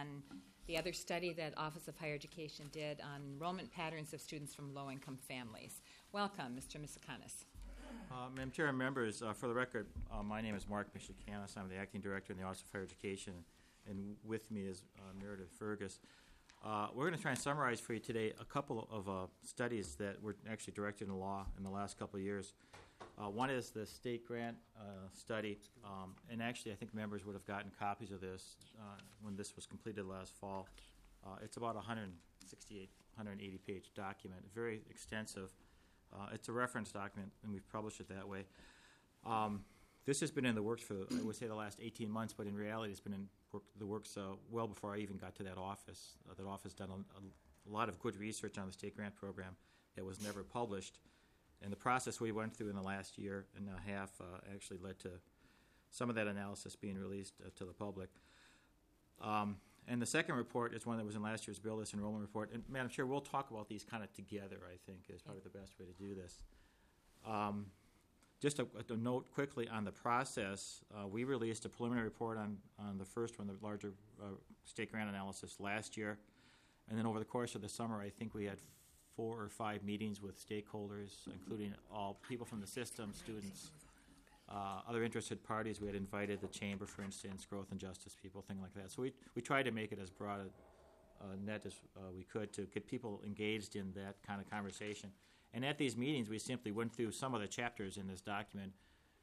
on the other study that Office of Higher Education did on enrollment patterns of students from low-income families. Welcome, Mr. Misikonis. Madam Chair and members, for the record, my name is Mark Misikonis. I'm the Acting Director in the Office of Higher Education, and with me is Meredith Fergus. We're going to try and summarize for you today a couple of studies that were actually directed in law in the last couple of years. One is the state grant study, and actually I think members would have gotten copies of this when this was completed last fall. It's about a 168, 180-page document, very extensive. It's a reference document, and we've published it that way. This has been in the works for, I would say, the last 18 months, but in reality it's been in the works well before I even got to that office. That office done a lot of good research on the state grant program that was never published. And the process we went through in the last year and a half actually led to some of that analysis being released to the public. And the second report is one that was in last year's bill, this enrollment report. And Madam Chair, we'll talk about these kind of together, I think, is probably the best way to do this. Just a note quickly on the process, we released a preliminary report on the first one, the larger state grant analysis last year. And then over the course of the summer, I think we had 4 or 5 meetings with stakeholders, including all people from the system, students, other interested parties. We had invited the chamber, for instance, growth and justice people, things like that. So we tried to make it as broad a net as we could to get people engaged in that kind of conversation. And at these meetings, we simply went through some of the chapters in this document,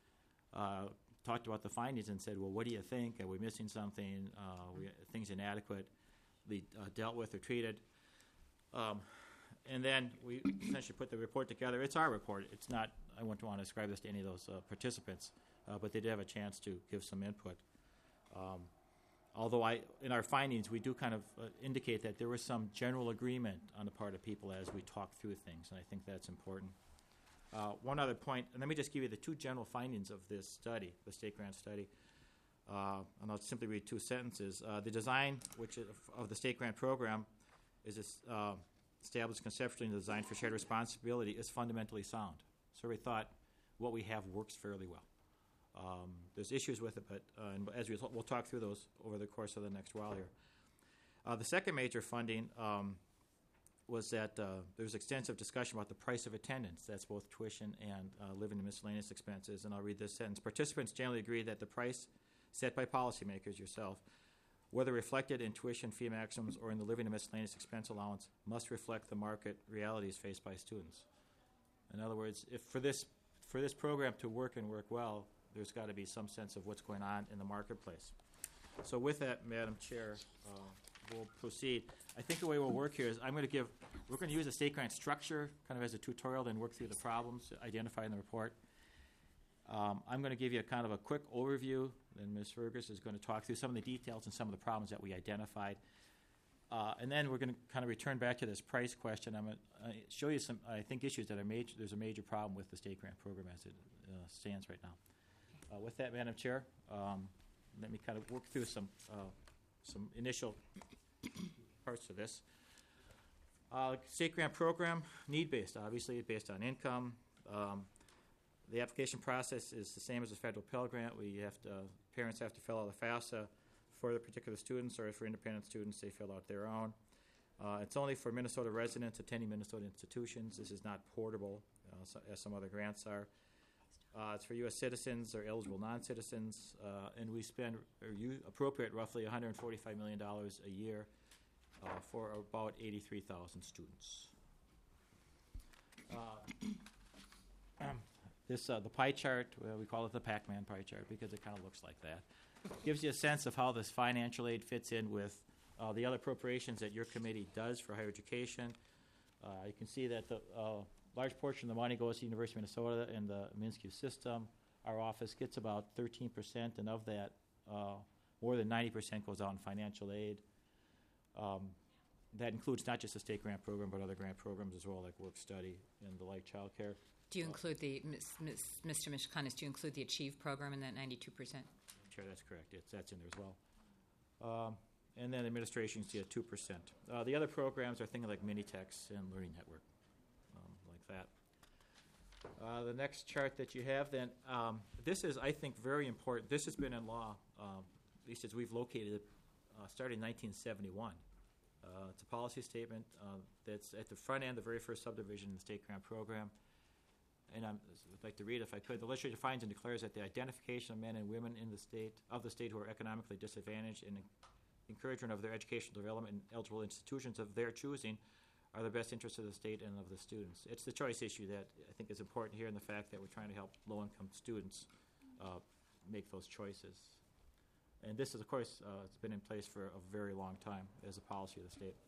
talked about the findings and said, well, what do you think? Are we missing something? Things inadequately dealt with or treated? And then we essentially put the report together. It's our report. It's not, I wouldn't want to ascribe this to any of those participants, but they did have a chance to give some input. Although in our findings, we do kind of indicate that there was some general agreement on the part of people as we talk through things, and I think that's important. One other point, and let me just give you the 2 general findings of this study, the state grant study. And I'll simply read 2 sentences. The design of the state grant program is established conceptually in the design for shared responsibility is fundamentally sound. So we thought what we have works fairly well. There's issues with it, but as we'll talk through those over the course of the next while here. The second major finding was that there's extensive discussion about the price of attendance. That's both tuition and living and miscellaneous expenses. And I'll read this sentence. Participants generally agree that the price set by policymakers, yourself, whether reflected in tuition fee maximums or in the living and miscellaneous expense allowance, must reflect the market realities faced by students. In other words, if for this program to work and work well, there's got to be some sense of what's going on in the marketplace. So with that, Madam Chair, we'll proceed. I think the way we'll work here is we're going to use a state grant structure kind of as a tutorial, then work through the problems identified in the report. I'm going to give you a kind of a quick overview, then Ms. Fergus is going to talk through some of the details and some of the problems that we identified. And then we're going to kind of return back to this price question. I'm going to show you some, I think, issues that are major. There's a major problem with the state grant program as it stands right now. With that, Madam Chair, let me kind of work through some initial parts of this. State grant program, need-based, obviously, based on income. The application process is the same as a federal Pell Grant. Parents have to fill out a FAFSA for the particular students, or for independent students, they fill out their own. It's only for Minnesota residents attending Minnesota institutions. This is not portable, as some other grants are. It's for U.S. citizens or eligible non-citizens, and we spend or appropriate roughly $145 million a year for about 83,000 students. The pie chart, we call it the Pac-Man pie chart because it kind of looks like that. Gives you a sense of how this financial aid fits in with the other appropriations that your committee does for higher education. You can see that the large portion of the money goes to the University of Minnesota and the MnSCU system. Our office gets about 13%, and of that, more than 90% goes out in financial aid. That includes not just the state grant program, but other grant programs as well, like work study and the like, child care. Do you include Mr. Misikonis, do you include the Achieve program in that 92%? Sure, that's correct. That's in there as well. And then administration, see at 2%. The other programs are things like Minitex and Learning Network, like that. The next chart that you have then, this is, I think, very important. This has been in law, at least as we've located it, started in 1971. It's a policy statement that's at the front end, the very first subdivision in the state grant program. And I'd like to read it if I could. The legislature finds and declares that the identification of men and women in the state who are economically disadvantaged and encouragement of their educational development in eligible institutions of their choosing are the best interests of the state and of the students. It's the choice issue that I think is important here, in the fact that we're trying to help low-income students make those choices. And this is, of course, it's been in place for a very long time as a policy of the state.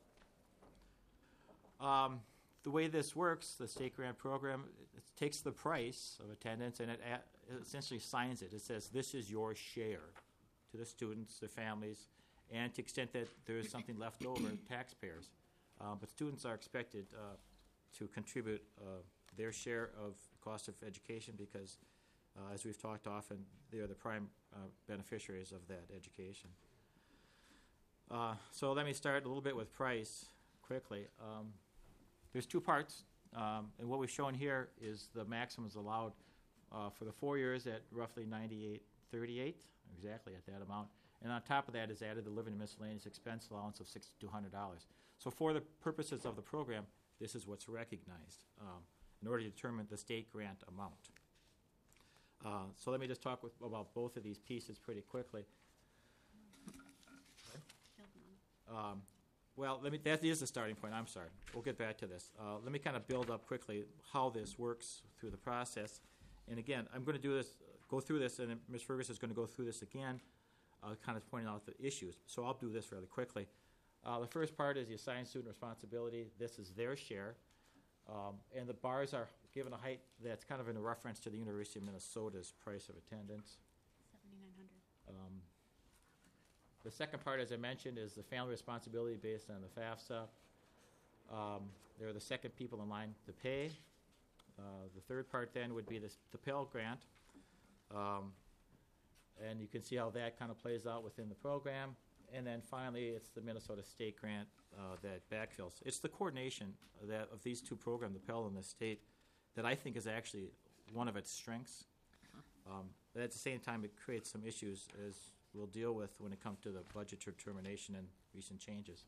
The way this works, the state grant program, it takes the price of attendance and it essentially assigns it. It says this is your share to the students, their families, and to the extent that there is something left over, taxpayers. But students are expected to contribute their share of the cost of education because, as we've talked often, they are the prime beneficiaries of that education. So let me start a little bit with price quickly. There's two parts, and what we've shown here is the maximums allowed for the 4 years at roughly $98.38, exactly at that amount. And on top of that is added the living and miscellaneous expense allowance of $6,200. So for the purposes of the program, this is what's recognized in order to determine the state grant amount. So let me just talk about both of these pieces pretty quickly. Well, that is the starting point. I'm sorry. We'll get back to this. Let me kind of build up quickly how this works through the process. And again, I'm going to do this, go through this, and then Ms. Fergus is going to go through this again, kind of pointing out the issues. So I'll do this rather quickly. The first part is the assigned student responsibility. This is their share. And the bars are given a height that's kind of in a reference to the University of Minnesota's price of attendance. $7,900. The second part, as I mentioned, is the family responsibility based on the FAFSA. They're the second people in line to pay. The third part then would be the Pell Grant. And you can see how that kind of plays out within the program. And then finally, it's the Minnesota State Grant that backfills. It's the coordination of these two programs, the Pell and the state, that I think is actually one of its strengths. But at the same time, it creates some issues, as we'll deal with when it comes to the budget determination and recent changes.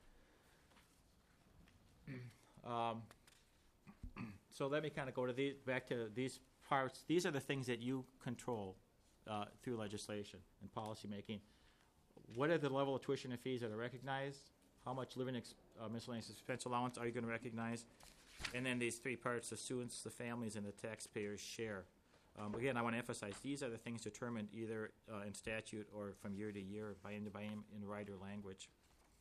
So let me kind of go to back to these parts. These are the things that you control through legislation and policy making. What are the level of tuition and fees that are recognized? How much living miscellaneous expense allowance are you going to recognize? And then these three parts, the students, the families, and the taxpayers' share. Again, I want to emphasize, these are the things determined either in statute or from year to year by in rider language.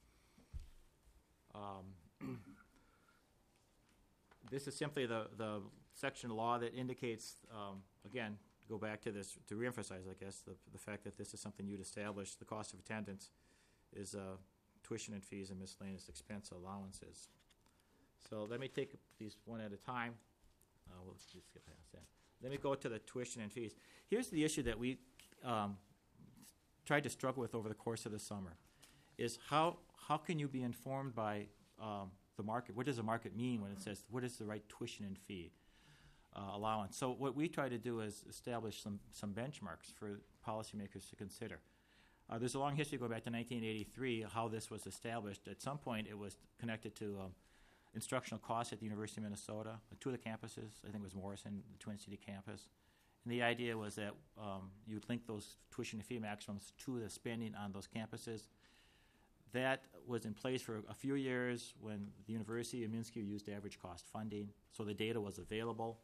This is simply the section law that indicates, again, go back to this to reemphasize, I guess, the fact that this is something you'd establish. The cost of attendance is tuition and fees and miscellaneous expense allowances. So let me take these one at a time. We'll just skip past that. Let me go to the tuition and fees. Here's the issue that we tried to struggle with over the course of the summer, is how can you be informed by the market? What does the market mean when it says, what is the right tuition and fee allowance? So what we try to do is establish some benchmarks for policymakers to consider. There's a long history going back to 1983, how this was established. At some point, it was connected to instructional costs at the University of Minnesota, two of the campuses. I think it was Morrison, the Twin City campus. And the idea was that you'd link those tuition and fee maximums to the spending on those campuses. That was in place for a few years when the University of Minsk used average cost funding, so the data was available.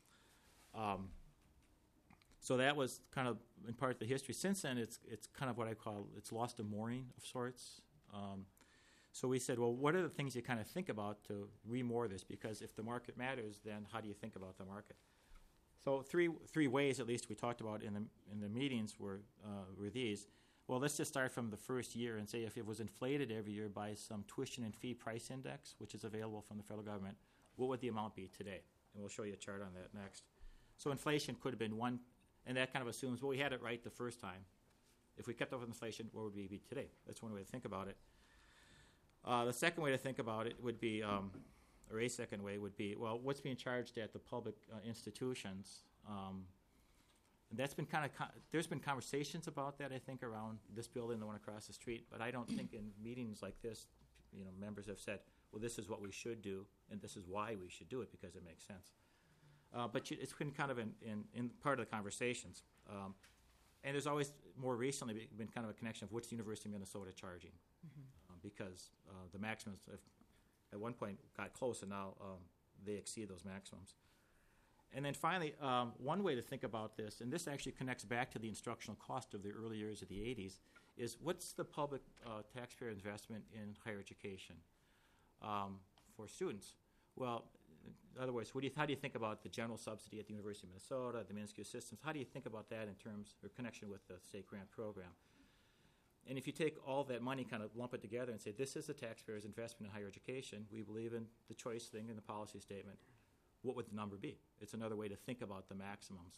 So that was kind of in part the history. Since then, it's kind of what I call, it's lost a mooring of sorts. So we said, well, what are the things you kind of think about to re-moor this? Because if the market matters, then how do you think about the market? So three ways, at least, we talked about in the meetings were these. Well, let's just start from the first year and say if it was inflated every year by some tuition and fee price index, which is available from the federal government, what would the amount be today? And we'll show you a chart on that next. So inflation could have been one, and that kind of assumes, well, we had it right the first time. If we kept up with inflation, what would we be today? That's one way to think about it. The second way to think about it would be, or a second way would be, well, what's being charged at the public institutions? that's been kind of there's been conversations about that, I think, around this building, the one across the street. But I don't think in meetings like this, members have said, well, this is what we should do, and this is why we should do it, because it makes sense. But it's been kind of in part of the conversations. And there's always, more recently, been kind of a connection of what's the University of Minnesota charging, because the maximums have, at one point got close, and now they exceed those maximums. And then finally, one way to think about this, and this actually connects back to the instructional cost of the early years of the 80s, is what's the public taxpayer investment in higher education for students? Well, in other words, how do you think about the general subsidy at the University of Minnesota, the Minsky systems? How do you think about that in terms or connection with the state grant program? And if you take all that money, kind of lump it together and say, this is the taxpayer's investment in higher education, we believe in the choice thing in the policy statement, what would the number be? It's another way to think about the maximums.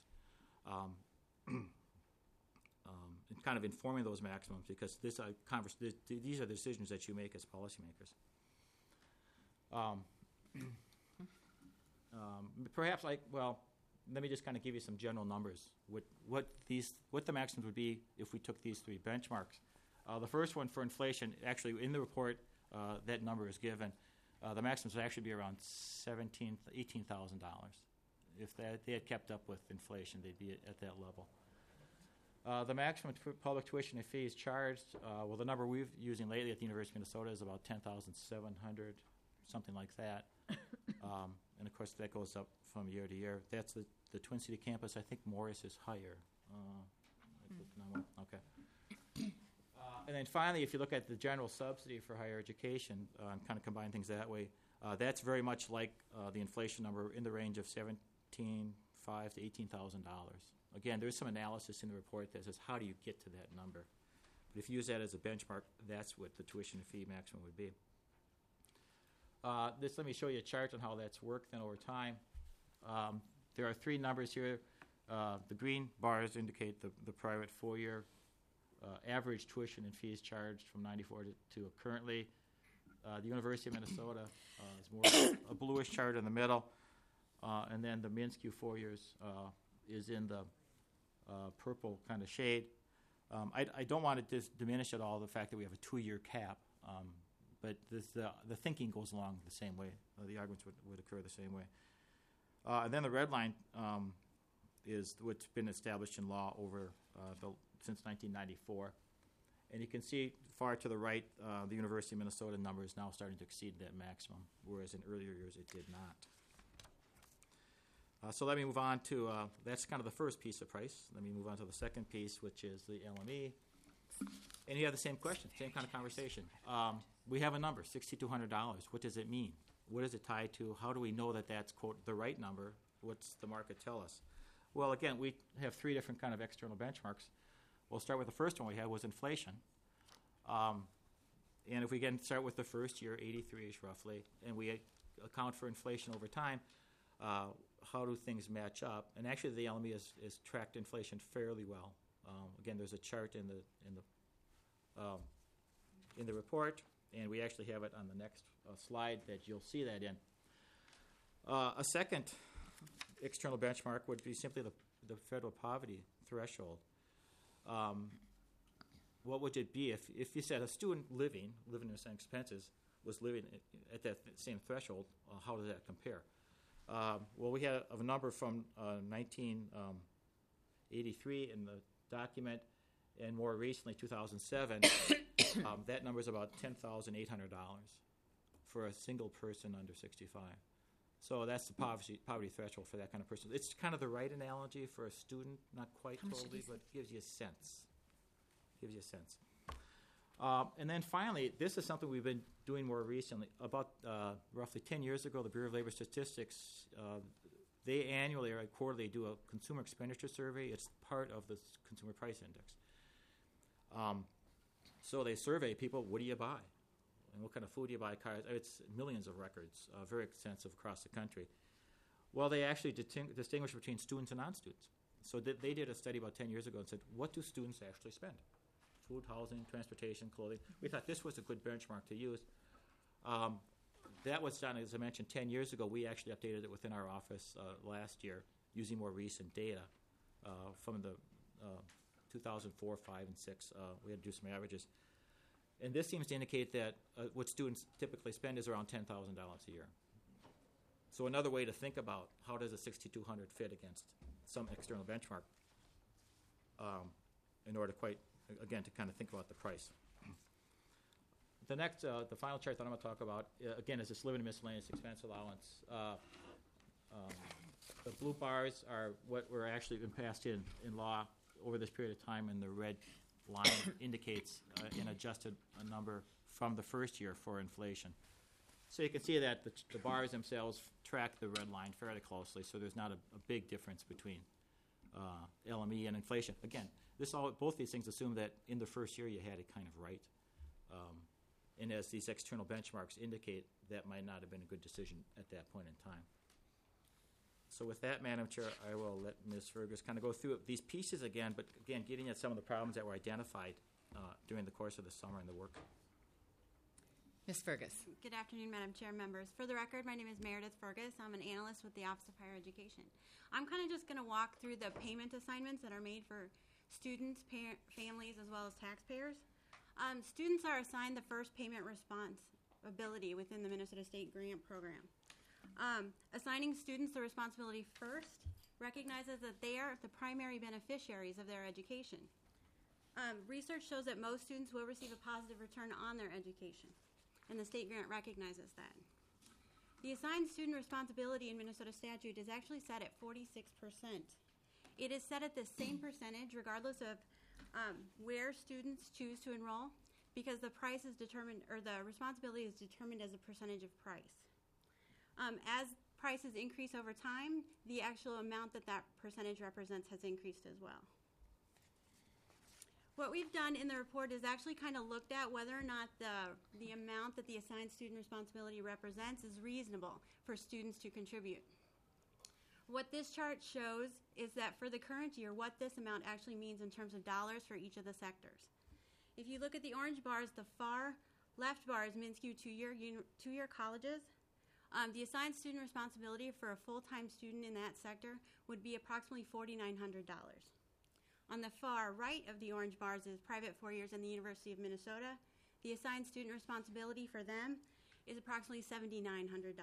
And kind of informing those maximums, because these are the decisions that you make as policymakers. Perhaps, let me just kind of give you some general numbers. What the maximums would be if we took these three benchmarks. The first one for inflation, actually in the report, that number is given. The maximums would actually be around $18,000. If they had kept up with inflation, they'd be at that level. The maximum public tuition and fees charged, the number we're using lately at the University of Minnesota is about $10,700, something like that. And of course, that goes up from year to year. That's the Twin City campus. I think Morris is higher. Okay. And then finally, if you look at the general subsidy for higher education, and kind of combine things that way, that's very much like the inflation number, in the range of $17,500 to $18,000. Again, there's some analysis in the report that says, how do you get to that number? But if you use that as a benchmark, that's what the tuition and fee maximum would be. Let me show you a chart on how that's worked then over time. There are three numbers here. The green bars indicate the private four-year average tuition and fees charged from 94 to currently. The University of Minnesota is more a bluish chart in the middle, and then the Minsky 4 years is in the purple kind of shade. I don't want to diminish at all the fact that we have a 2-year cap, but the thinking goes along the same way. The arguments would occur the same way. And then the red line is what's been established in law over since 1994. And you can see far to the right, the University of Minnesota number is now starting to exceed that maximum, whereas in earlier years it did not. So let me move on to, that's kind of the first piece of price. Let me move on to the second piece, which is the LME. And you have the same question, same kind of conversation. We have a number, $6,200. What does it mean? What is it tied to? How do we know that that's, quote, the right number? What's the market tell us? Well, again, we have three different kind of external benchmarks. We'll start with the first one we had was inflation. And if we again start with the first year, 83-ish roughly, and we account for inflation over time, how do things match up? And actually, the LME has tracked inflation fairly well. Again, there's a chart in the report, and we actually have it on the next slide that you'll see that in. A second external benchmark would be simply the federal poverty threshold. What would it be if you said a student living in the same expenses was living at that same threshold? How does that compare? Well, we had a number from 1983 in the document, and more recently, 2007, that number is about $10,800 for a single person under 65. So that's the poverty threshold for that kind of person. It's kind of the right analogy for a student, not quite totally, but gives you a sense. And then finally, this is something we've been doing more recently. About roughly 10 years ago, the Bureau of Labor Statistics, they annually or quarterly do a consumer expenditure survey. It's part of the Consumer Price Index. So they survey people, what do you buy? And what kind of food do you buy? Cars? It's millions of records, very extensive across the country. Well, they actually distinguish between students and non-students. So they did a study about 10 years ago and said, what do students actually spend? Food, housing, transportation, clothing. We thought this was a good benchmark to use. That was done, as I mentioned, 10 years ago. We actually updated it within our office last year using more recent data. from the 2004, 5, and 6. We had to do some averages. And this seems to indicate that what students typically spend is around $10,000 a year. So another way to think about how does a 6,200 fit against some external benchmark in order to again, to kind of think about the price. The next, the final chart that I'm going to talk about, again, is this living and miscellaneous expense allowance. The blue bars are what were actually been passed in law over this period of time, and the red line indicates an adjusted number from the first year for inflation. So you can see that the bars themselves track the red line fairly closely, so there's not a big difference between LME and inflation. Again, both these things assume that in the first year you had it kind of right. And as these external benchmarks indicate, that might not have been a good decision at that point in time. So with that, Madam Chair, I will let Ms. Fergus kind of go through these pieces again, but again, getting at some of the problems that were identified during the course of the summer and the work. Ms. Fergus. Good afternoon, Madam Chair, members. For the record, my name is Meredith Fergus. I'm an analyst with the Office of Higher Education. I'm kind of just going to walk through the payment assignments that are made for students, families, as well as taxpayers. Students are assigned the first payment responsibility within the Minnesota State Grant Program. Assigning students the responsibility first recognizes that they are the primary beneficiaries of their education. Research shows that most students will receive a positive return on their education, and the state grant recognizes that. The assigned student responsibility in Minnesota statute is actually set at 46%. It is set at the same percentage regardless of where students choose to enroll, because the price is determined, or the responsibility is determined as a percentage of price. As prices increase over time, the actual amount that percentage represents has increased as well. What we've done in the report is actually kind of looked at whether or not the amount that the assigned student responsibility represents is reasonable for students to contribute. What this chart shows is that for the current year, what this amount actually means in terms of dollars for each of the sectors. If you look at the orange bars, the far left bar is MnSCU two-year colleges. The assigned student responsibility for a full-time student in that sector would be approximately $4,900. On the far right of the orange bars is private 4 years in the University of Minnesota. The assigned student responsibility for them is approximately $7,900.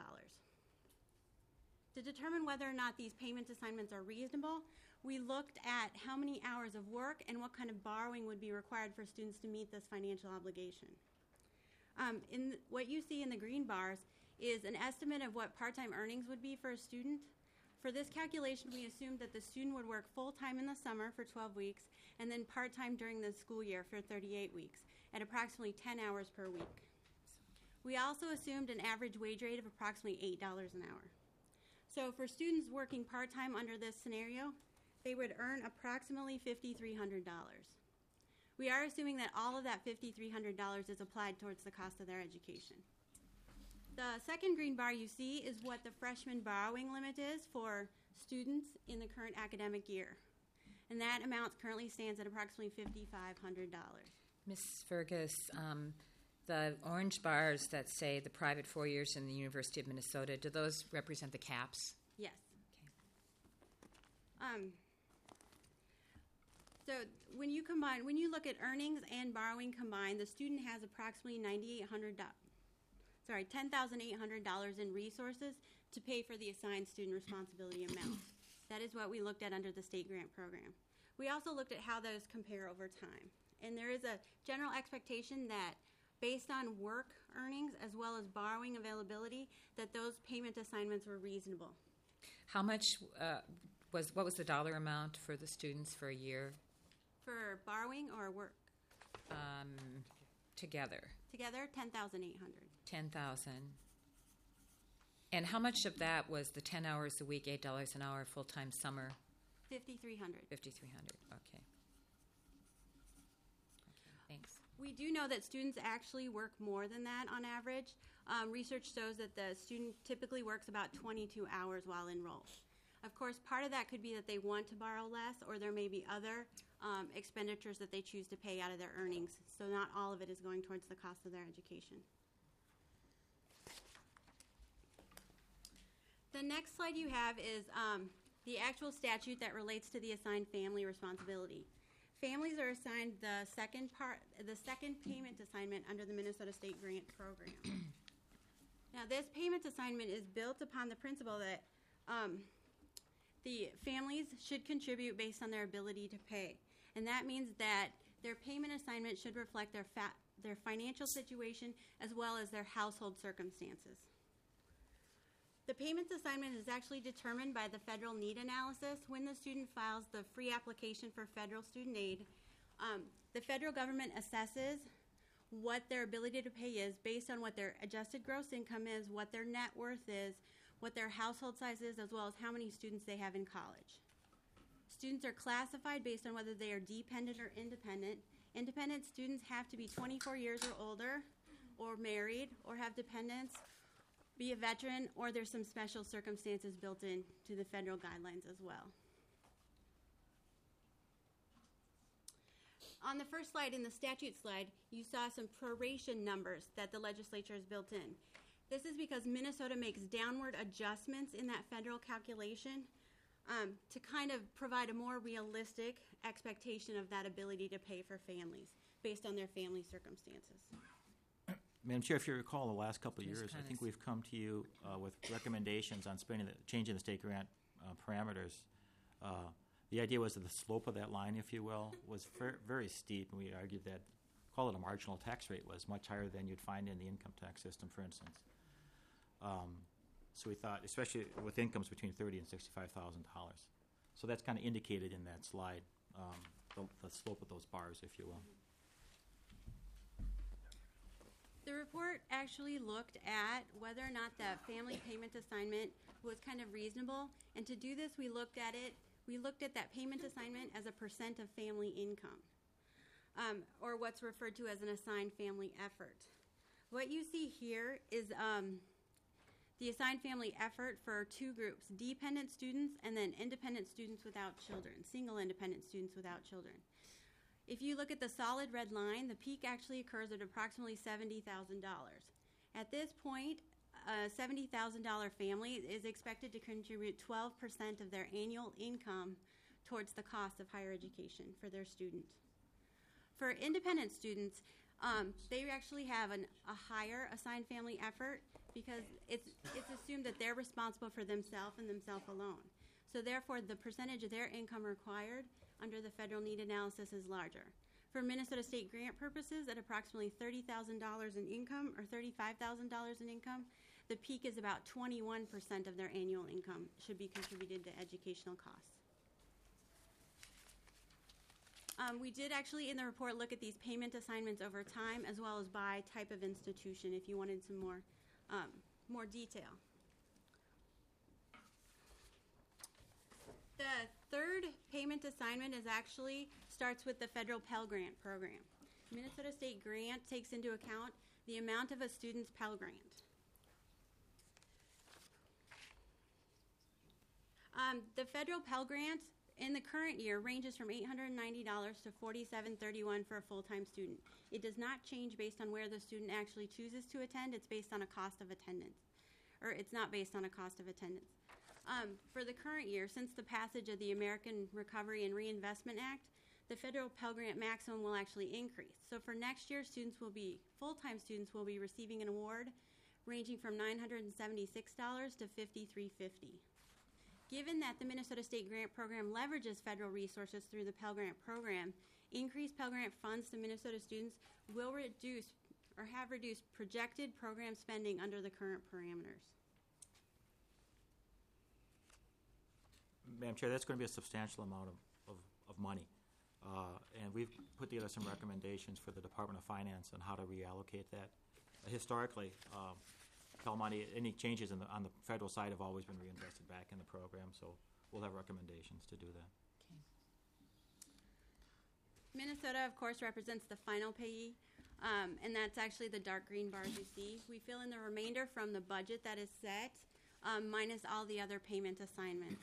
To determine whether or not these payment assignments are reasonable, we looked at how many hours of work and what kind of borrowing would be required for students to meet this financial obligation. What you see in the green bars is an estimate of what part-time earnings would be for a student. For this calculation, we assumed that the student would work full-time in the summer for 12 weeks and then part-time during the school year for 38 weeks at approximately 10 hours per week. We also assumed an average wage rate of approximately $8 an hour. So for students working part-time under this scenario, they would earn approximately $5,300. We are assuming that all of that $5,300 is applied towards the cost of their education. The second green bar you see is what the freshman borrowing limit is for students in the current academic year. And that amount currently stands at approximately $5,500. Ms. Fergus, the orange bars that say the private 4 years in the University of Minnesota, do those represent the caps? Yes. Okay. So when you look at earnings and borrowing combined, the student has approximately $10,800 in resources to pay for the assigned student responsibility amount. That is what we looked at under the state grant program. We also looked at how those compare over time. And there is a general expectation that based on work earnings as well as borrowing availability, that those payment assignments were reasonable. How much what was the dollar amount for the students for a year? For borrowing or work? Together. Together, $10,800. $10,000. And how much of that was the 10 hours a week, $8 an hour, full-time summer? $5,300. $5,300, okay. Thanks. We do know that students actually work more than that on average. Research shows that the student typically works about 22 hours while enrolled. Of course, part of that could be that they want to borrow less, or there may be other expenditures that they choose to pay out of their earnings. So not all of it is going towards the cost of their education. The next slide you have is the actual statute that relates to the assigned family responsibility. Families are assigned the second payment assignment under the Minnesota State Grant Program. Now, this payment assignment is built upon the principle that the families should contribute based on their ability to pay. And that means that their payment assignment should reflect their financial situation as well as their household circumstances. The payment assignment is actually determined by the federal need analysis. When the student files the free application for federal student aid, the federal government assesses what their ability to pay is based on what their adjusted gross income is, what their net worth is, what their household size is, as well as how many students they have in college. Students are classified based on whether they are dependent or independent. Independent students have to be 24 years or older, or married, or have dependents, be a veteran, or there's some special circumstances built in to the federal guidelines as well. On the first slide, in the statute slide, you saw some proration numbers that the legislature has built in. This is because Minnesota makes downward adjustments in that federal calculation to kind of provide a more realistic expectation of that ability to pay for families based on their family circumstances. Madam Chair, if you recall, the last couple of Just years, I kinda think we've come to you with recommendations on changing the state grant parameters. The idea was that the slope of that line, if you will, was very steep, and we argued that, call it a marginal tax rate, was much higher than you'd find in the income tax system, for instance. So we thought, especially with incomes between $30,000 and $65,000. So that's kind of indicated in that slide, the slope of those bars, if you will. The report actually looked at whether or not the family payment assignment was kind of reasonable, and to do this, we looked at that payment assignment as a percent of family income, or what's referred to as an assigned family effort. What you see here is the assigned family effort for two groups, dependent students and then independent students without children, single independent students without children. If you look at the solid red line, the peak actually occurs at approximately $70,000. At this point, a $70,000 family is expected to contribute 12% of their annual income towards the cost of higher education for their student. For independent students, they actually have a higher assigned family effort because it's assumed that they're responsible for themselves and themselves alone. So therefore, the percentage of their income required under the federal need analysis is larger. For Minnesota State grant purposes, at approximately $30,000 in income or $35,000 in income, the peak is about 21% of their annual income should be contributed to educational costs. We did actually in the report look at these payment assignments over time as well as by type of institution if you wanted some more detail. The third payment assignment starts with the federal Pell Grant program. Minnesota State Grant takes into account the amount of a student's Pell Grant. The federal Pell Grant in the current year ranges from $890 to $47.31 for a full-time student. It does not change based on where the student actually chooses to attend. It's based on a cost of attendance. Or it's not based on a cost of attendance. For the current year, since the passage of the American Recovery and Reinvestment Act, the federal Pell Grant maximum will actually increase. So for next year, full-time students will be receiving an award ranging from $976 to $5,350. Given that the Minnesota State Grant Program leverages federal resources through the Pell Grant Program, increased Pell Grant funds to Minnesota students will reduce or have reduced projected program spending under the current parameters. Madam Chair, that's going to be a substantial amount of money. And we've put together some recommendations for the Department of Finance on how to reallocate that. Historically, Pell money, any changes on the federal side have always been reinvested back in the program, so we'll have recommendations to do that. Okay. Minnesota, of course, represents the final payee, and that's actually the dark green bars you see. We fill in the remainder from the budget that is set, minus all the other payment assignments.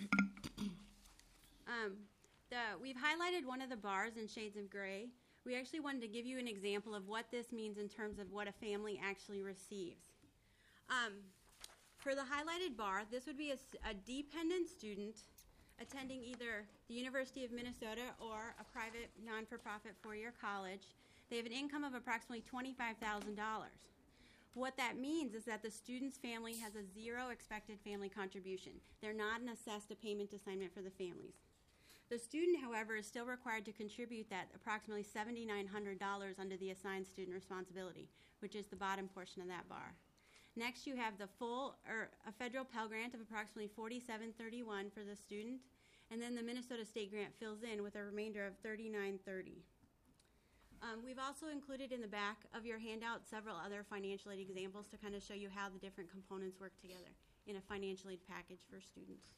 We've highlighted one of the bars in shades of gray. We actually wanted to give you an example of what this means in terms of what a family actually receives. For the highlighted bar, this would be a dependent student attending either the University of Minnesota or a private non-for-profit four-year college, they have an income of approximately $25,000. What that means is that the student's family has a zero expected family contribution. They're not assessed a payment assignment for the families. The student, however, is still required to contribute that approximately $7,900 under the assigned student responsibility, which is the bottom portion of that bar. Next, you have the a federal Pell Grant of approximately $47.31 for the student, and then the Minnesota State Grant fills in with a remainder of $39.30. We've also included in the back of your handout several other financial aid examples to kind of show you how the different components work together in a financial aid package for students.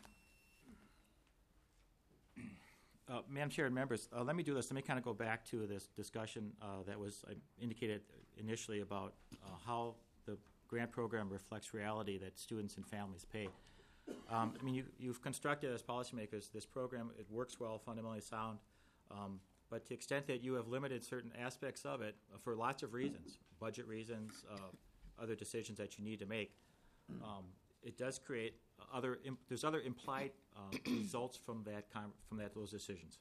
Madam Chair and members, let me do this. Let me kind of go back to this discussion that was indicated initially about how the grant program reflects reality that students and families pay. I mean, you've constructed as policymakers this program. It works well, fundamentally sound, but to the extent that you have limited certain aspects of it for lots of reasons, budget reasons, other decisions that you need to make, it does create there's other implied results from those decisions.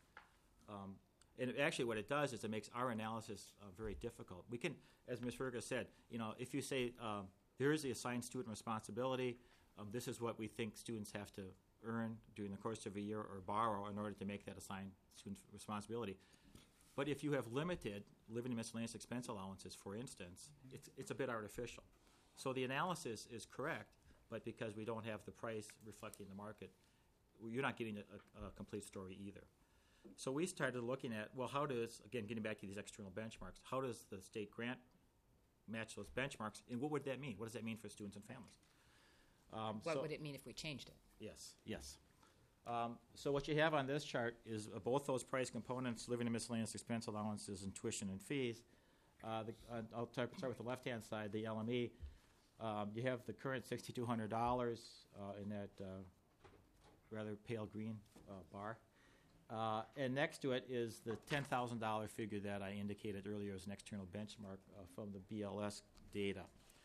And actually what it does is it makes our analysis very difficult. We can, as Ms. Fergus said, if you say there is the assigned student responsibility, this is what we think students have to earn during the course of a year or borrow in order to make that assigned student responsibility. But if you have limited living and miscellaneous expense allowances, for instance, it's a bit artificial. So the analysis is correct, but because we don't have the price reflecting the market, you're not getting a complete story either. So we started looking at, well, how does, again, getting back to these external benchmarks, how does the state grant match those benchmarks, and what would that mean? What does that mean for students and families? What would it mean if we changed it? Yes. So what you have on this chart is both those price components, living and miscellaneous expense allowances and tuition and fees. I'll start with the left-hand side, the LME. You have the current $6,200 in that rather pale green bar. And next to it is the $10,000 figure that I indicated earlier as an external benchmark from the BLS data.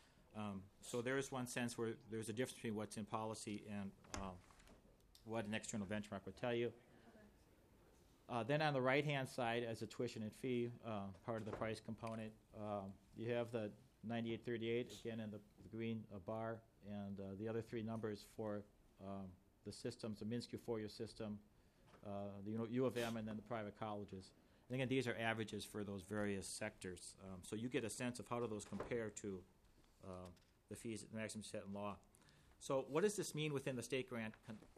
So there is one sense where there's a difference between what's in policy and what an external benchmark would tell you. Then on the right-hand side, as a tuition and fee, part of the price component, you have the 9838, again in the green bar, and the other three numbers for the systems, the MnSCU four-year system, the U of M, and then the private colleges. And again, these are averages for those various sectors. So you get a sense of how do those compare to the fees at the maximum set in law. So what does this mean within the state grant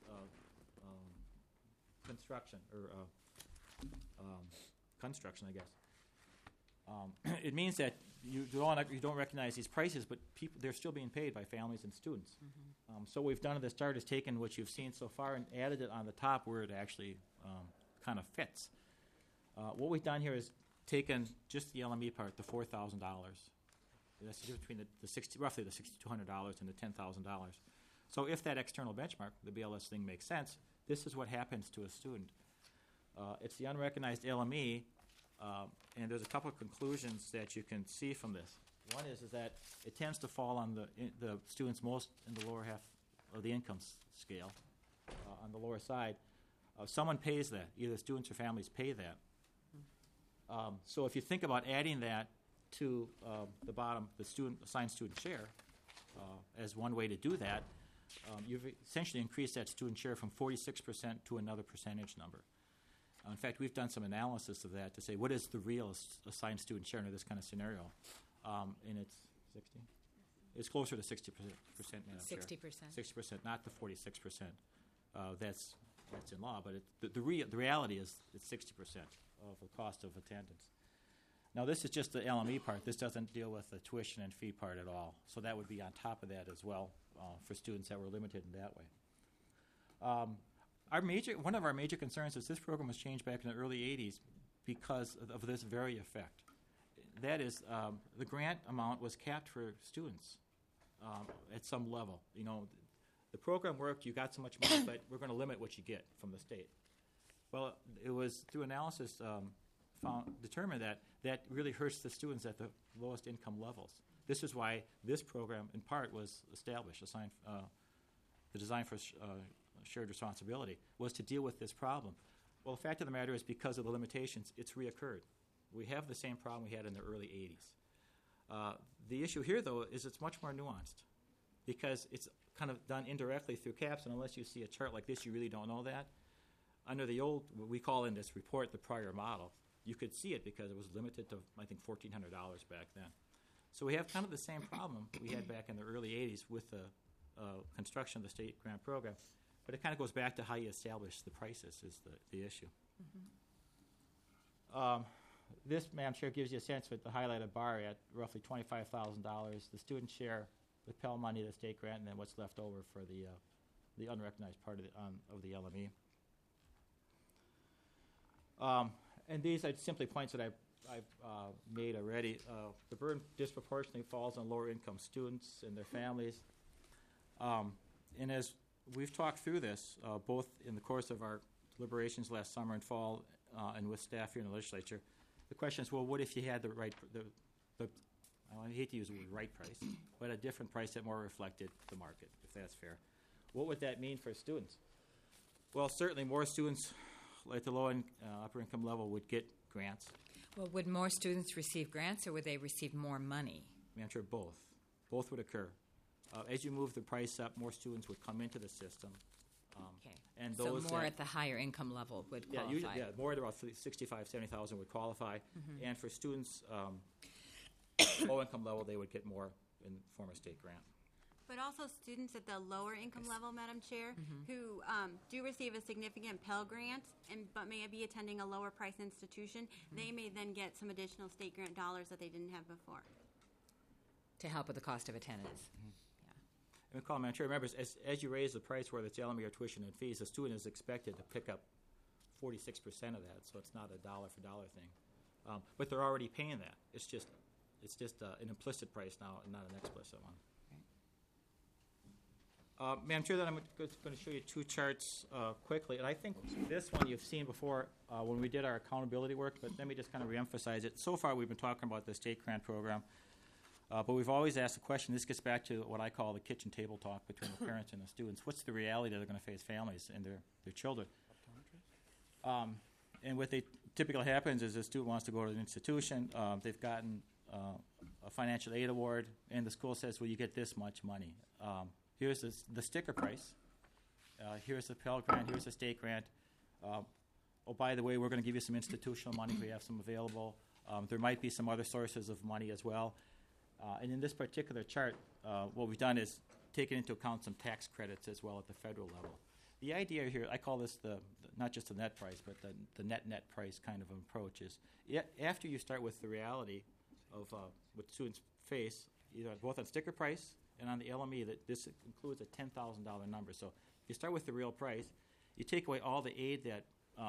construction, or construction, I guess? It means that you don't recognize these prices, but they're still being paid by families and students. Mm-hmm. So what we've done at the start is taken what you've seen so far and added it on the top where it actually kind of fits. What we've done here is taken just the LME part, the $4,000. That's the difference between roughly the $6,200 and the $10,000. So if that external benchmark, the BLS thing, makes sense, this is what happens to a student. It's the unrecognized LME, and there's a couple of conclusions that you can see from this. One is that it tends to fall on the students most in the lower half of the income scale, on the lower side. Someone pays that. Either students or families pay that. So if you think about adding that to the bottom, the assigned student share, as one way to do that, you've essentially increased that student share from 46% to another percentage number. In fact, we've done some analysis of that to say what is the real assigned student share under this kind of scenario, and it's 60. It's closer to 60%. 60%. 60%, not the 46%. That's in law, but the reality is it's 60% of the cost of attendance. Now, this is just the LME part. This doesn't deal with the tuition and fee part at all. So that would be on top of that as well for students that were limited in that way. One of our major concerns is this program was changed back in the early 80s because of this very effect. That is, the grant amount was capped for students at some level. The program worked, you got so much money, but we're going to limit what you get from the state. Well, it was through analysis determined that really hurts the students at the lowest income levels. This is why this program, in part, was established, the Design for shared responsibility, was to deal with this problem. Well, the fact of the matter is, because of the limitations, it's reoccurred. We have the same problem we had in the early 80s. The issue here, though, is it's much more nuanced because it's kind of done indirectly through caps, and unless you see a chart like this, you really don't know that. Under the old, what we call in this report the prior model, you could see it because it was limited to, I think, $1,400 back then. So we have kind of the same problem we had back in the early 80s with the construction of the state grant program, but it kind of goes back to how you establish the prices is the issue. This, Madam Chair, gives you a sense with the highlighted bar at roughly $25,000, the student share, the Pell money, the state grant, and then what's left over for the unrecognized part of the LME. And these are simply points that I've made already. The burden disproportionately falls on lower income students and their families. And as we've talked through this, both in the course of our deliberations last summer and fall and with staff here in the legislature, the question is, well, what if you had the right, I hate to use the word right price, but a different price that more reflected the market, if that's fair. What would that mean for students? Well, certainly more students at the low and upper income level would get grants. Well, would more students receive grants, or would they receive more money? I'm sure both. Both would occur. As you move the price up, more students would come into the system. Okay. And So those more that- at the higher income level would qualify. More at about 65, 70,000 would qualify. And for students low income level, they would get more in the form of state grant. But also students at the lower income level, Madam Chair, who do receive a significant Pell Grant but may be attending a lower price institution, they may then get some additional state grant dollars that they didn't have before. To help with the cost of attendance. And recall, Madam Chair, remember, as you raise the price, whether it's LME or tuition and fees, the student is expected to pick up 46% of that, so it's not a dollar for dollar thing. But they're already paying that. It's just an implicit price now and not an explicit one. Madam Chair, then I'm going to show you two charts quickly. And I think this one you've seen before when we did our accountability work, but let me just kind of reemphasize it. So far we've been talking about the state grant program, but we've always asked the question, this gets back to what I call the kitchen table talk between the parents and the students. What's the reality that they're going to face families and their children? And what typically happens is a student wants to go to an institution, they've gotten a financial aid award, and the school says, well, you get this much money. Here's the sticker price. Here's the Pell Grant. Here's the state grant. Oh, by the way, we're going to give you some institutional money if we have some available. There might be some other sources of money as well. And in this particular chart, what we've done is taken into account some tax credits as well at the federal level. The idea here, I call this not just the net price, but the net price kind of approach is after you start with the reality of what students face, either both on sticker price and on the LME, that this includes a $10,000 number. So if you start with the real price, you take away all the aid that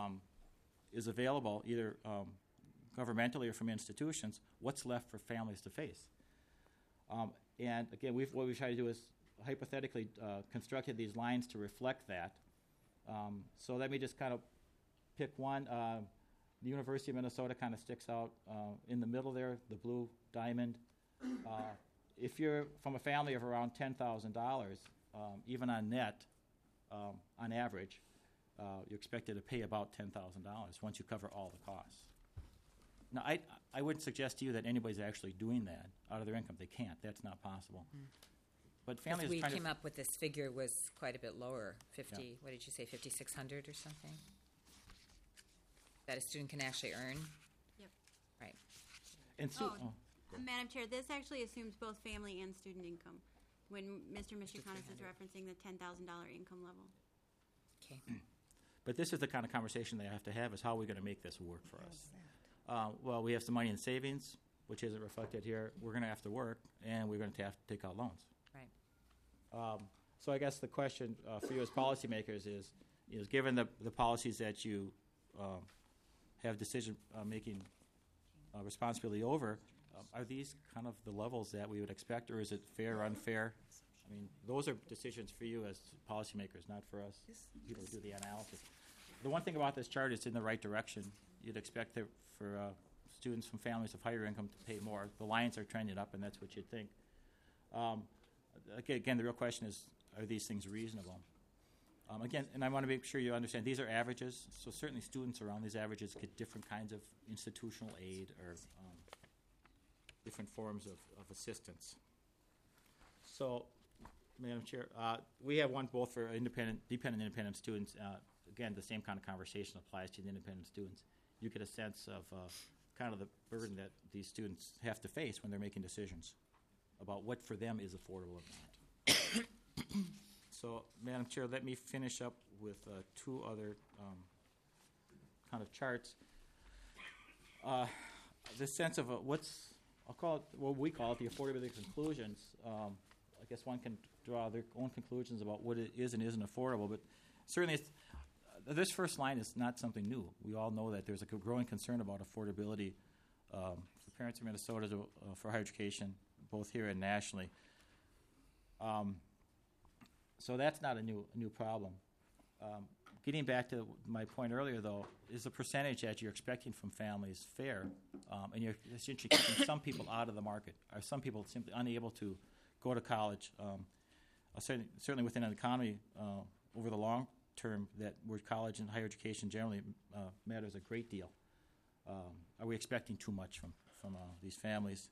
is available, either governmentally or from institutions, what's left for families to face? And again, what we've tried to do is hypothetically constructed these lines to reflect that. So let me just kind of pick one. The University of Minnesota kind of sticks out in the middle there, the blue diamond. If you're from a family of around $10,000, even on net, on average, you're expected to pay about $10,000 once you cover all the costs. Now, I wouldn't suggest to you that anybody's actually doing that out of their income. They can't. That's not possible. But families We kind came of up with this figure was quite a bit lower, 50, what did you say, 5,600 or something? That a student can actually earn? Yep. Right. and Madam Chair, this actually assumes both family and student income when Mr. Michikonis is referencing the $10,000 income level. Okay. But this is the kind of conversation they have to have: is how are we going to make this work for us? Well, we have some money in savings, which isn't reflected here. We're going to have to work, and we're going to have to take out loans. Right. So I guess the question for you as policymakers is given the policies that you have decision-making responsibility over, are these kind of the levels that we would expect, or is it fair or unfair? I mean, those are decisions for you as policymakers, not for us, people who do the analysis. The one thing about this chart is it's in the right direction. You'd expect that for students from families of higher income to pay more. The lines are trending up, and that's what you'd think. Again, the real question is, are these things reasonable? Again, and I want to make sure you understand, these are averages, so certainly students around these averages get different kinds of institutional aid or different forms of assistance. So, Madam Chair, we have one both for dependent and independent students. Again, the same kind of conversation applies to the independent students. You get a sense of kind of the burden that these students have to face when they're making decisions about what for them is affordable or not. So, Madam Chair, let me finish up with two other kind of charts. The sense of I'll call it what we call it the affordability conclusions. I guess one can draw their own conclusions about what it is and isn't affordable, but certainly this first line is not something new. We all know that there's a growing concern about affordability for parents in Minnesota for higher education, both here and nationally. So that's not a new problem. Getting back to my point earlier, though, is the percentage that you're expecting from families fair, and you're essentially keeping some people out of the market, or some people simply unable to go to college. Certainly within an economy over the long term, that where college and higher education generally matters a great deal. Are we expecting too much from these families?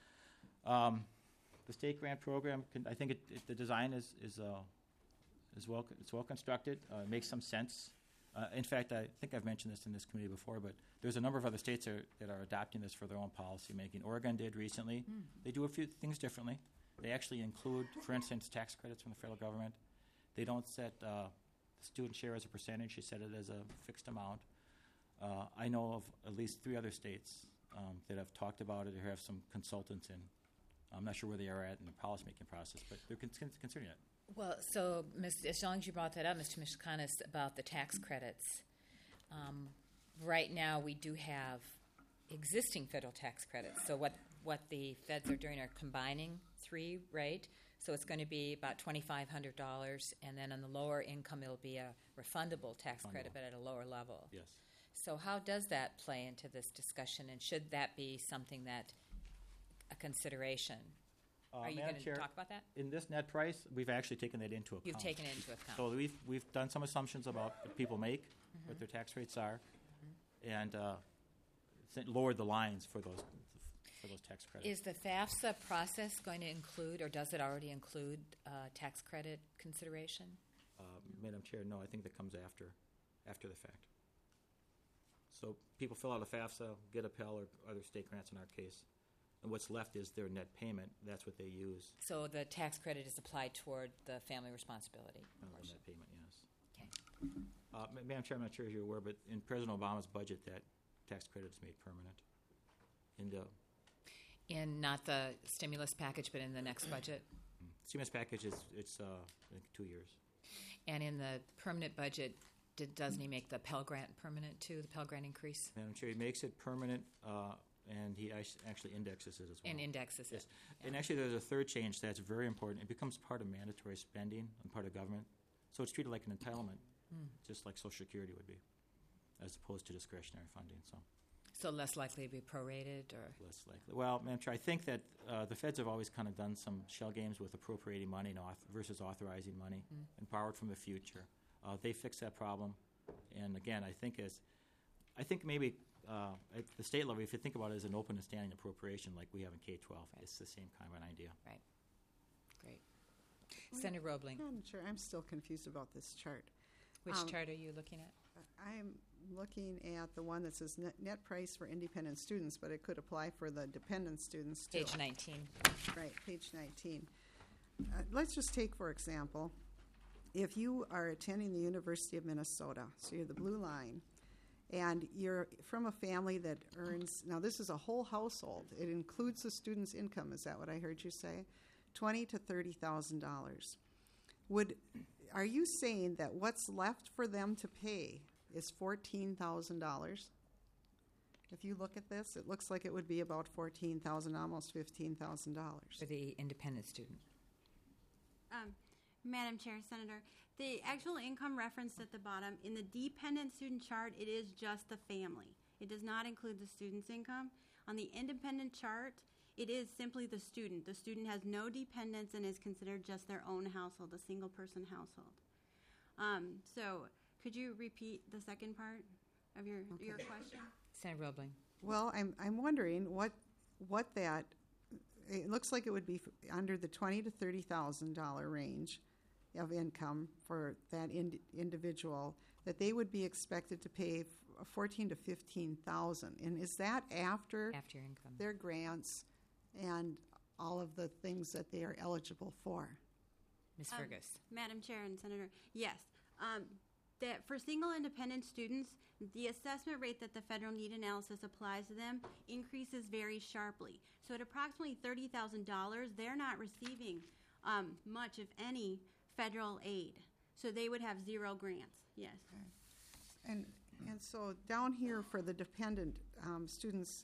The state grant program, I think the design is well. It's well constructed. It makes some sense. In fact, I think I've mentioned this in this committee before, but there's a number of other states that are adopting this for their own policy making. Oregon did recently. They do a few things differently. They actually include, for instance, tax credits from the federal government. They don't set the student share as a percentage. They set it as a fixed amount. I know of at least 3 other states that have talked about it or have some consultants in. I'm not sure where they are at in the policymaking process, but they're considering it. Well, so as long as you brought that up, Mr. Mishkanis, about the tax credits, right now we do have existing federal tax credits. So what the feds are doing are combining 3, right? So it's going to be about $2,500, and then on the lower income it'll be a refundable tax credit, but at a lower level. Yes. So how does that play into this discussion, and should that be something that a consideration? Are you going to talk about that? In this net price, we've actually taken that into account. You've taken it into account. So we've done some assumptions about what people make, what their tax rates are, and lowered the lines for those tax credits. Is the FAFSA process going to include, or does it already include, tax credit consideration? Madam Chair, no, I think that comes after the fact. So people fill out a FAFSA, get a Pell or other state grants in our case, and what's left is their net payment. That's what they use. So the tax credit is applied toward the family responsibility portion. Net payment, yes. Okay. Madam Chair, I'm not sure if you're aware, but in President Obama's budget, that tax credit is made permanent. In not the stimulus package, but in the next budget? Stimulus package I think 2 years. And in the permanent budget, doesn't he make the Pell Grant permanent too, the Pell Grant increase? Madam Chair, he makes it permanent, and he actually indexes it as well. And indexes yes. it. And actually there's a third change that's very important. It becomes part of mandatory spending on part of government. So it's treated like an entitlement, just like Social Security would be, as opposed to discretionary funding. So less likely to be prorated, or? Less likely. Well, Madam Chair, I think that the feds have always kind of done some shell games with appropriating money versus authorizing money and borrowed from the future. They fixed that problem. And again, I think maybe at the state level, if you think about it as an open and standing appropriation like we have in K-12, it's the same kind of an idea. Right. Great. Senator Roebling. Madam Chair, I'm still confused about this chart. Which chart are you looking at? I'm looking at the one that says net price for independent students, but it could apply for the dependent students too. Page 19. Right, page 19. Let's just take, for example, if you are attending the University of Minnesota, so you're the blue line, and you're from a family that earns, now this is a whole household. It includes the student's income, is that what I heard you say? $20,000 to $30,000. Are you saying that what's left for them to pay is $14,000? If you look at this, it looks like it would be about $14,000, almost $15,000. For the independent student. Madam Chair, Senator, the actual income referenced at the bottom, in the dependent student chart, it is just the family. It does not include the student's income. On the independent chart, it is simply the student. The student has no dependents and is considered just their own household, a single-person household. So could you repeat the second part of your question? Senator Roebling. Well, I'm wondering what that, it looks like it would be under the $20,000 to $30,000 range of income for that individual, that they would be expected to pay $14,000 to $15,000. And is that after After your income. their grants and all of the things that they are eligible for? Ms. Fergus. Madam Chair and Senator, yes. That for single independent students, the assessment rate that the federal need analysis applies to them increases very sharply. So at approximately $30,000, they're not receiving much, if any, federal aid. So they would have 0 grants, yes. And so down here for the dependent students,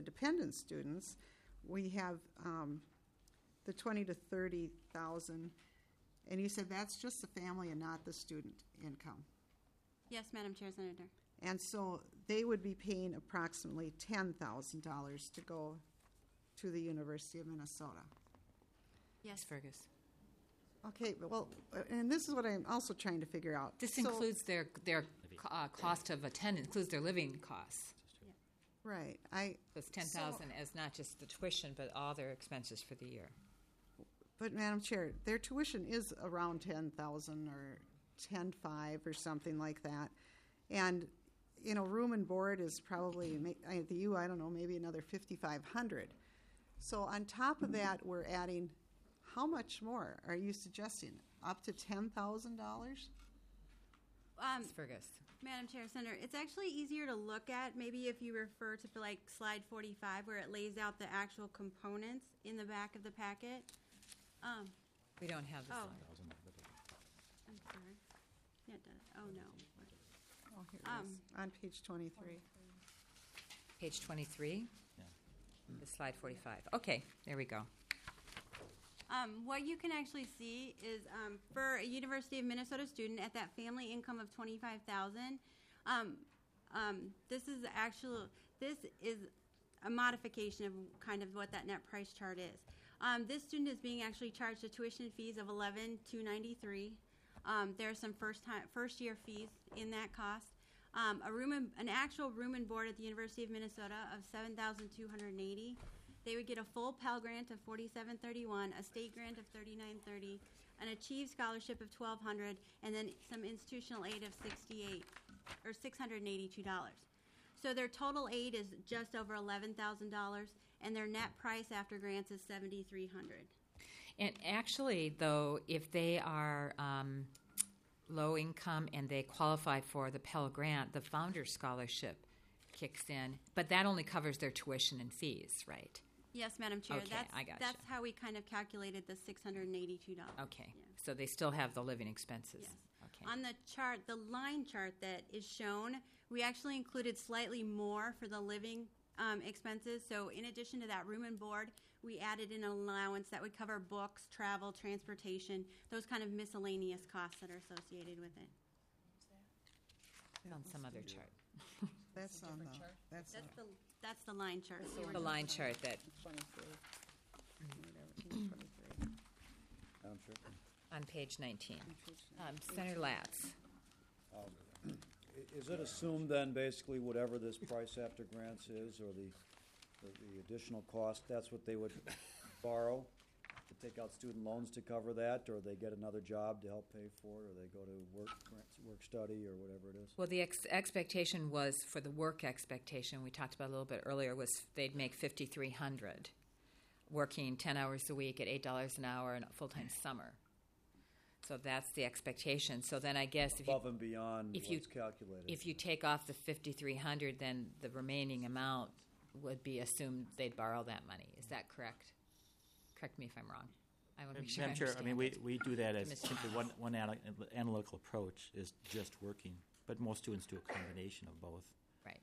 we have the 20 to 30,000, and you said that's just the family and not the student income. Yes, Madam Chair, Senator. And so they would be paying approximately $10,000 to go to the University of Minnesota. Ms. Yes. Fergus. Okay, well, and this is what I'm also trying to figure out. This So- includes their cost of attendance, includes their living costs. Right, So it's $10,000 as not just the tuition, but all their expenses for the year. but Madam Chair, their tuition is around $10,000 or $10,500 or something like that. And, room and board is probably, at the U, I don't know, maybe another $5,500. So on top of that, we're adding, how much more are you suggesting? Up to $10,000? Ms. Fergus. Madam Chair, Senator, it's actually easier to look at, maybe if you refer to like slide 45, where it lays out the actual components in the back of the packet. We don't have this Oh. one. I'm sorry. Yeah, it does. Oh, no. Oh, here it is, on page 23. Page 23, Yeah. the slide 45. Okay, there we go. What you can actually see is for a University of Minnesota student at that family income of $25,000, this is a modification of kind of what that net price chart is. This student is being actually charged a tuition fees of $11,293. There are some first year fees in that cost. An actual room and board at the University of Minnesota of $7,280. They would get a full Pell Grant of $4,731, a state grant of $3,930, an Achieve Scholarship of $1,200, and then some institutional aid of $682. So their total aid is just over $11,000, and their net price after grants is $7,300. And actually, though, if they are low income and they qualify for the Pell Grant, the Founders Scholarship kicks in, but that only covers their tuition and fees, right? Yes, Madam Chair. Okay, I gotcha. That's how we kind of calculated the $682. Okay, Yeah. so they still have the living expenses. Yes. Okay. On the chart, the line chart that is shown, we actually included slightly more for the living expenses. So in addition to that room and board, we added an allowance that would cover books, travel, transportation, those kind of miscellaneous costs that are associated with it. On some other chart. That's on the, That's the line chart. we were The line chart that, 23. Whatever, 23. Madam Chair? on page 19. Senator Latz. Is it assumed then, basically, whatever this price after grants is, or the additional cost, that's what they would borrow to take out student loans to cover that, or they get another job to help pay for it, or they go to work study, or whatever it is? Well, the expectation was, for the work expectation, we talked about a little bit earlier, was they'd make $5,300, working 10 hours a week at $8 an hour in a full-time summer. So that's the expectation. So then I guess if you, Above and beyond if you- what's calculated. if you take off the $5,300, then the remaining amount would be assumed they'd borrow that money. Is that correct? Correct me if I'm wrong. I want to make sure I Madam Chair, understand. we do that as Mr. simply one analytical approach is just working, but most students do a combination of both. Right.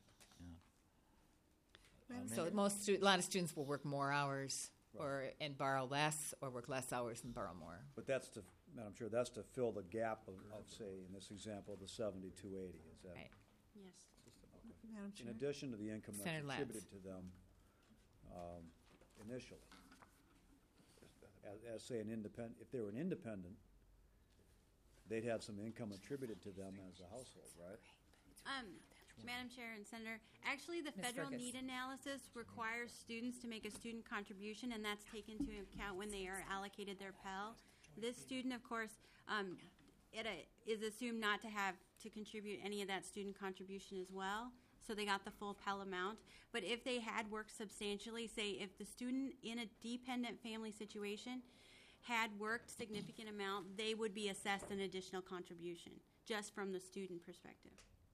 Yeah. So a lot of students will work more hours and borrow less, or work less hours and borrow more. But that's to, Madam Chair, that's to fill the gap of say, in this example, the 7,280, is that? Right. Yes. Madam In Chair? addition to the income that's Senator Latz. attributed to them initially. As say an independent, if they were an independent they'd have some income attributed to them as a household, right? Madam Chair and Senator, actually, the Ms. federal Fergus. need analysis requires students to make a student contribution, and that's taken into account when they are allocated their Pell. This student, of course, is assumed not to have to contribute any of that student contribution as well, so they got the full Pell amount. But if they had worked substantially, say if the student in a dependent family situation had worked significant amount, they would be assessed an additional contribution, just from the student perspective.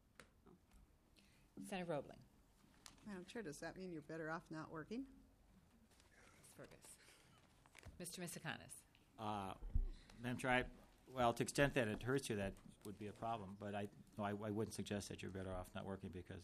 Senator Roebling. Madam Chair, does that mean you're better off not working? Ms. Fergus. Mr. Misakanis. Madam Chair, well, to the extent that it hurts you, that would be a problem. But I wouldn't suggest that you're better off not working because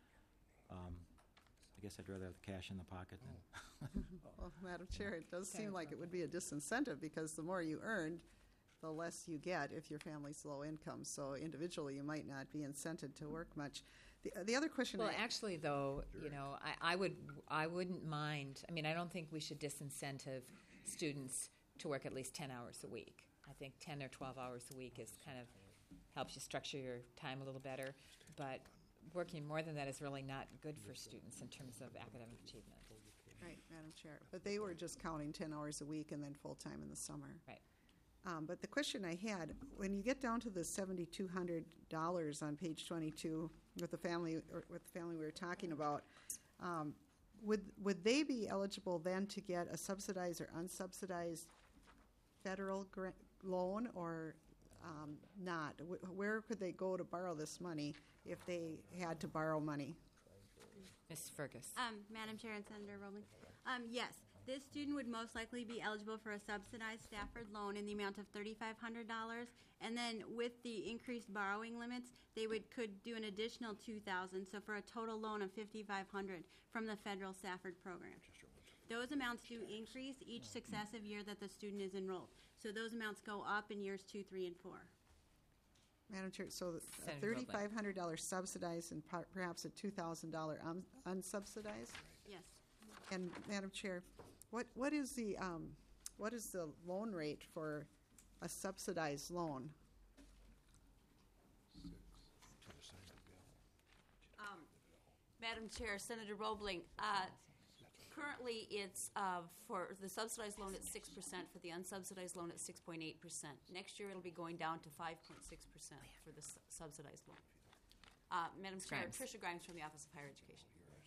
I guess I'd rather have the cash in the pocket than. Well, Madam Chair, it does seem like it would be a disincentive because the more you earned, the less you get if your family's low income. So individually, you might not be incented to work much. The other question. Well, actually, though, you know, I wouldn't mind. I mean, I don't think we should disincentive students to work at least 10 hours a week. I think 10 or 12 hours a week is kind of helps you structure your time a little better. But working more than that is really not good for students in terms of academic achievement. Right, Madam Chair. But they were just counting 10 hours a week and then full-time in the summer. Right. But the question I had, when you get down to the $7,200 on page 22 with the family we were talking about, would they be eligible then to get a subsidized or unsubsidized federal loan or not? Where could they go to borrow this money if they had to borrow money? Ms. Fergus. Madam Chair and Senator Roebling. Yes, this student would most likely be eligible for a subsidized Stafford loan in the amount of $3,500, and then with the increased borrowing limits, they could do an additional $2,000, so for a total loan of $5,500 from the federal Stafford program. Those amounts do increase each successive year that the student is enrolled, so those amounts go up in years 2, 3, and 4. Madam Chair, so a Senator Roebling. $3,500 subsidized and perhaps a $2,000 unsubsidized? Yes. And Madam Chair, what is the loan rate for a subsidized loan? Madam Chair, Senator Roebling, currently it's for the subsidized loan at 6%, for the unsubsidized loan at 6.8%. Next year it'll be going down to 5.6% for the subsidized loan. Madam Chair, Grimes. Tricia Grimes from the Office of Higher Education.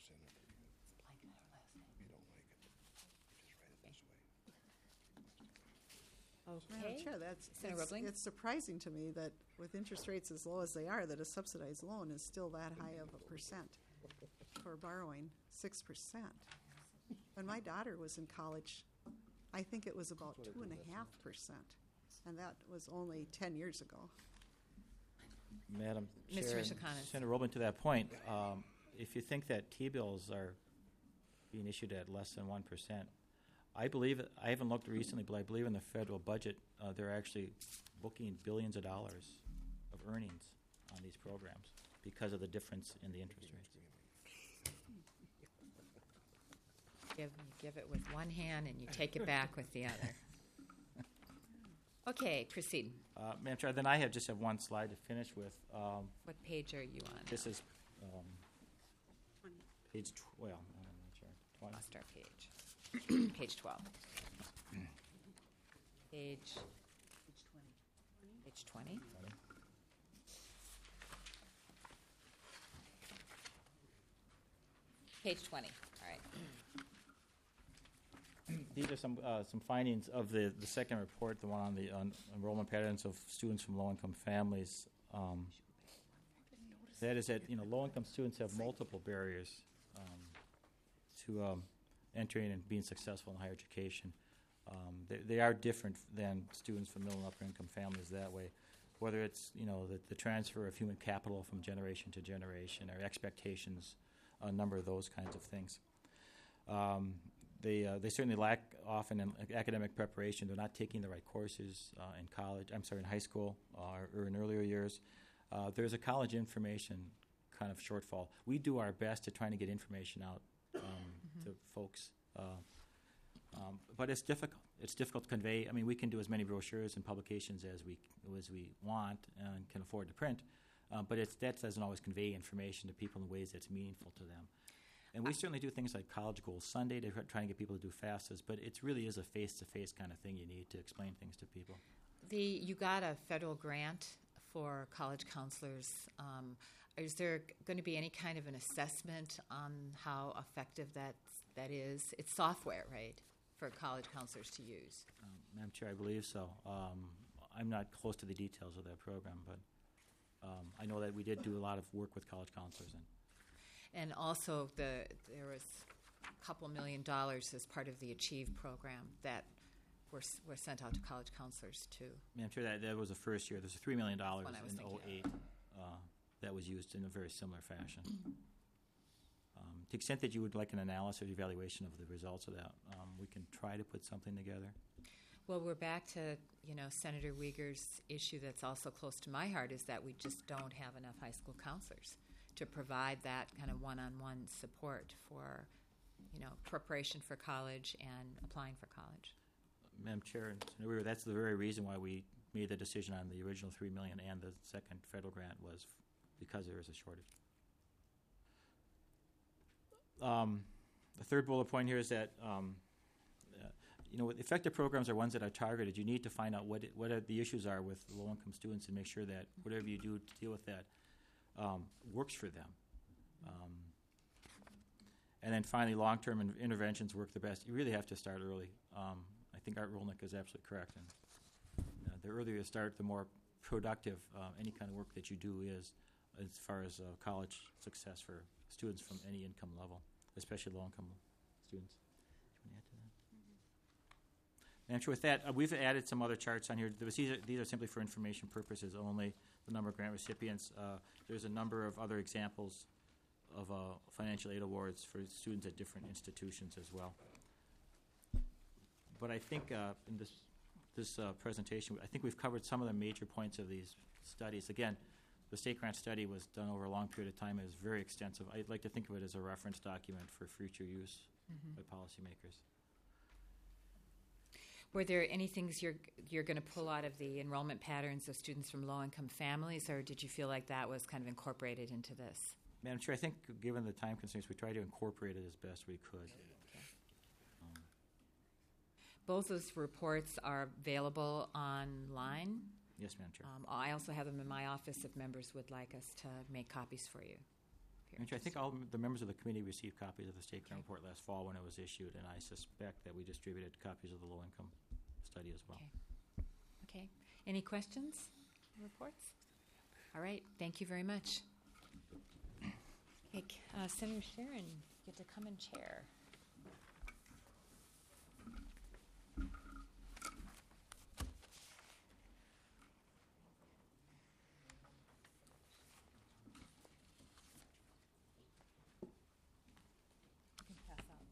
Madam Okay. Chair, Senator Roebling? it's surprising to me that with interest rates as low as they are, that a subsidized loan is still that high of a percent for borrowing, 6%. When my daughter was in college, I think it was about 2.5%, and that was only 10 years ago. Madam Mr. Chair, and Misakanis. Senator Roebling, to that point, if you think that T-bills are being issued at less than 1%, I believe, I haven't looked recently, but I believe in the federal budget, they're actually booking billions of dollars of earnings on these programs because of the difference in the interest rates. You give it with one hand and you take it back with the other. Okay, proceed. Madam Chair, then I just have one slide to finish with. What page are you on? This is page 12. Madam Chair, 20. Lost our page. Page 12. Page 20. Page 20. All right. These are some findings of the second report, the one on the enrollment patterns of students from low-income families. That is that low-income students have multiple barriers to entering and being successful in higher education. They are different than students from middle and upper-income families that way, whether it's the transfer of human capital from generation to generation or expectations, a number of those kinds of things. They certainly lack often in academic preparation. They're not taking the right courses in high school or in earlier years. There's a college information kind of shortfall. We do our best to trying to get information out to folks, but it's difficult. it's difficult to convey. I mean, we can do as many brochures and publications as we want and can afford to print, but that doesn't always convey information to people in ways that's meaningful to them. And we certainly do things like College Goals Sunday to try and get people to do FAFSAs, but it really is a face-to-face kind of thing you need to explain things to people. You got a federal grant for college counselors. Is there going to be any kind of an assessment on how effective that is? It's software, right, for college counselors to use? Madam Chair, I believe so. I'm not close to the details of that program, but I know that we did do a lot of work with college counselors. And also, there was a couple $1 million as part of the Achieve program that were sent out to college counselors too. Madam Chair, that was the first year. There's $3 million That's what I was in thinking. 2008 that was used in a very similar fashion. To the extent that you would like an analysis or evaluation of the results of that, we can try to put something together. Well, we're back to, Senator Uyghur's issue that's also close to my heart is that we just don't have enough high school counselors to provide that kind of one-on-one support for, preparation for college and applying for college. Madam Chair, Senator Weaver, that's the very reason why we made the decision on the original $3 million and the second federal grant was because there is a shortage. The third bullet point here is that effective programs are ones that are targeted. You need to find out what the issues are with low-income students and make sure that whatever you do to deal with that works for them. And then finally, long-term interventions work the best. You really have to start early. I think Art Rolnick is absolutely correct. And the earlier you start, the more productive any kind of work that you do is as far as college success for students from any income level, especially low-income students. Do you want to add to that? And with that, we've added some other charts on here. These are simply for information purposes only, the number of grant recipients. There's a number of other examples of financial aid awards for students at different institutions as well. But I think in this presentation, I think we've covered some of the major points of these studies. Again, the state grant study was done over a long period of time. It was very extensive. I'd like to think of it as a reference document for future use by policymakers. Were there any things you're going to pull out of the enrollment patterns of students from low-income families, or did you feel like that was kind of incorporated into this? Madam Chair, I think given the time constraints, we tried to incorporate it as best we could. Both those reports are available online. Yes, Madam Chair. I also have them in my office if members would like us to make copies for you. Madam Chair, I think all the members of the committee received copies of the state grant report last fall when it was issued, and I suspect that we distributed copies of the low-income study as well. Okay. Any questions? Reports? All right. Thank you very much. Okay, Senator Sharon, you get to come and chair. You can pass out.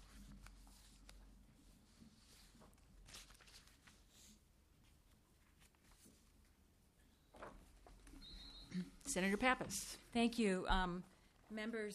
Senator Pappas. Thank you. Members,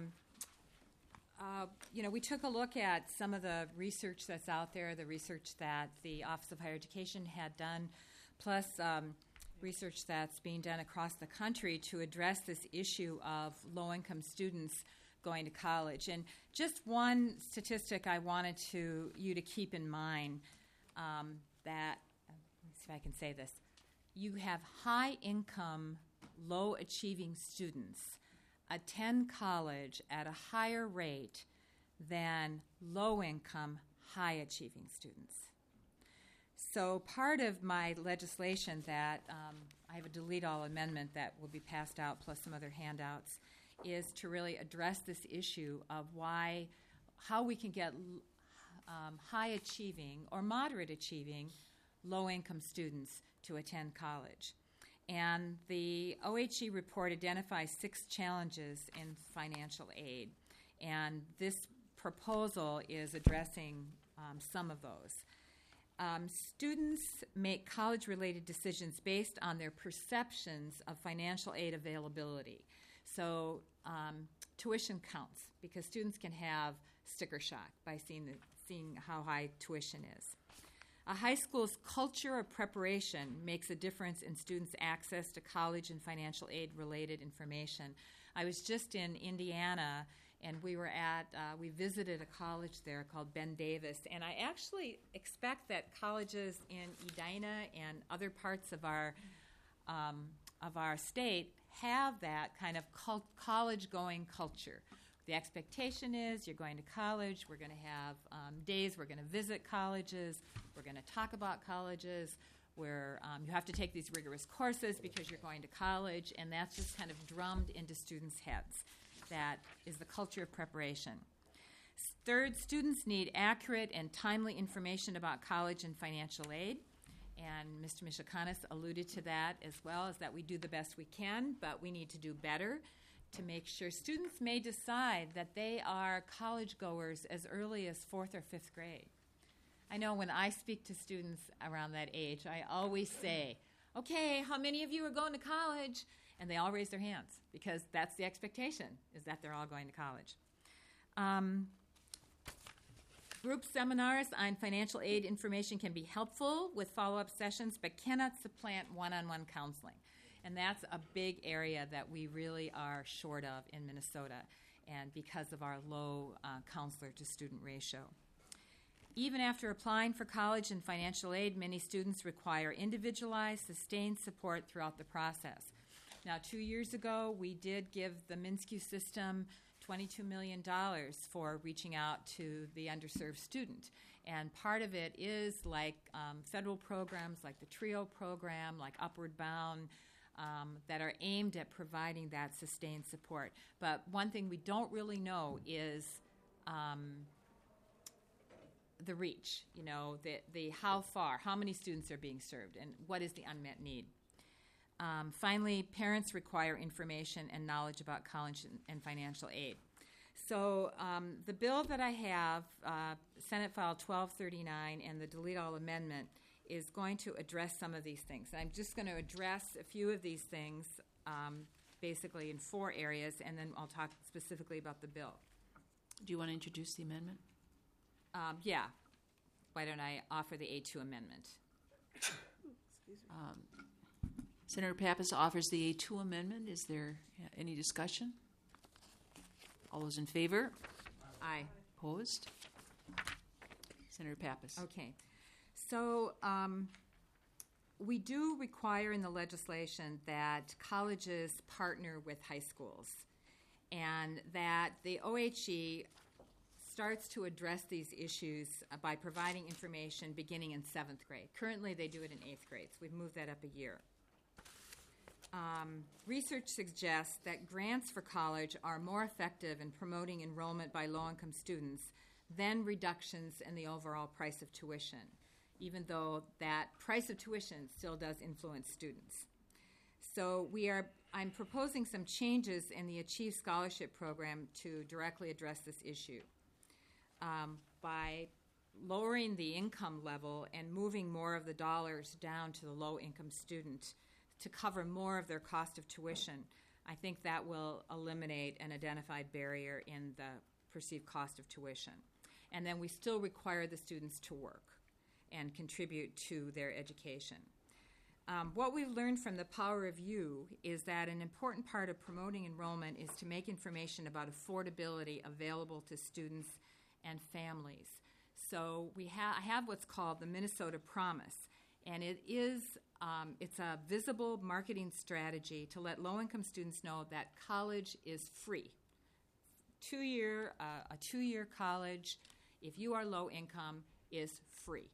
we took a look at some of the research that's out there, the research that the Office of Higher Education had done, plus research that's being done across the country to address this issue of low-income students going to college. And just one statistic I wanted you to keep in mind that, let's see if I can say this, you have high-income, low-achieving students attend college at a higher rate than low-income, high-achieving students. So part of my legislation that I have a delete-all amendment that will be passed out, plus some other handouts, is to really address this issue of how we can get high-achieving or moderate-achieving low-income students to attend college. And the OHE report identifies 6 challenges in financial aid, and this proposal is addressing some of those. Students make college-related decisions based on their perceptions of financial aid availability. So tuition counts because students can have sticker shock by seeing how high tuition is. A high school's culture of preparation makes a difference in students' access to college and financial aid-related information. I was just in Indiana, and we visited a college there called Ben Davis, and I actually expect that colleges in Edina and other parts of our state have that kind of college-going culture. The expectation is you're going to college, we're going to have days, we're going to visit colleges, we're going to talk about colleges, where you have to take these rigorous courses because you're going to college, and that's just kind of drummed into students' heads. That is the culture of preparation. Third, students need accurate and timely information about college and financial aid. And Mr. Michikanis alluded to that as well, as that we do the best we can, but we need to do better to make sure students may decide that they are college goers as early as 4th or 5th grade. I know when I speak to students around that age, I always say, okay, how many of you are going to college? And they all raise their hands because that's the expectation, is that they're all going to college. Group seminars on financial aid information can be helpful with follow-up sessions, but cannot supplant one-on-one counseling. And that's a big area that we really are short of in Minnesota, and because of our low counselor-to-student ratio. Even after applying for college and financial aid, many students require individualized, sustained support throughout the process. Now, 2 years ago, we did give the MnSCU system $22 million for reaching out to the underserved student. And part of it is like federal programs like the TRIO program, like Upward Bound, that are aimed at providing that sustained support. But one thing we don't really know is the reach, the how far, how many students are being served, and what is the unmet need. Finally, parents require information and knowledge about college and financial aid. So the bill that I have, Senate File 1239 and the Delete All Amendment, is going to address some of these things. I'm just going to address a few of these things, basically in 4 areas, and then I'll talk specifically about the bill. Do you want to introduce the amendment? Yeah. Why don't I offer the A2 amendment? Senator Pappas offers the A2 amendment. Is there any discussion? All those in favor? Aye. Opposed? Senator Pappas. Okay. So we do require in the legislation that colleges partner with high schools, and that the OHE starts to address these issues by providing information beginning in 7th grade. Currently, they do it in 8th grade, so we've moved that up a year. Research suggests that grants for college are more effective in promoting enrollment by low-income students than reductions in the overall price of tuition, even though that price of tuition still does influence students. So I'm proposing some changes in the Achieve Scholarship Program to directly address this issue. By lowering the income level and moving more of the dollars down to the low-income student to cover more of their cost of tuition, I think that will eliminate an identified barrier in the perceived cost of tuition. And then we still require the students to work and contribute to their education. What we've learned from the Power of You is that an important part of promoting enrollment is to make information about affordability available to students and families. So I have what's called the Minnesota Promise, and it's a visible marketing strategy to let low-income students know that college is free. A two-year college, if you are low income, is free.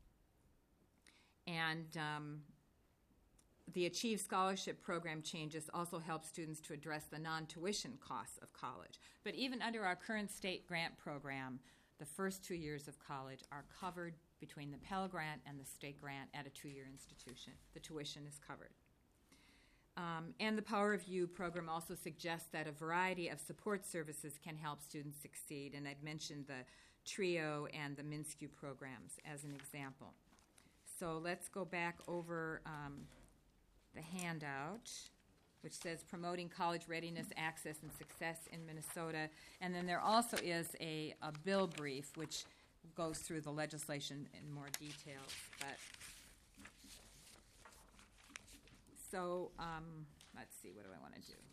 And the Achieve Scholarship Program changes also help students to address the non-tuition costs of college. But even under our current state grant program, the first 2 years of college are covered between the Pell Grant and the state grant at a 2-year institution. The tuition is covered. And the Power of You program also suggests that a variety of support services can help students succeed. And I've mentioned the TRIO and the MnSCU programs as an example. So let's go back over the handout, which says promoting college readiness, access, and success in Minnesota. And then there also is a bill brief, which goes through the legislation in more detail, but so let's see, what do I want to do?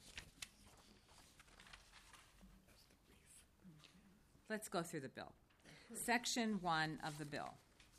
Let's go through the bill. Section 1 of the bill.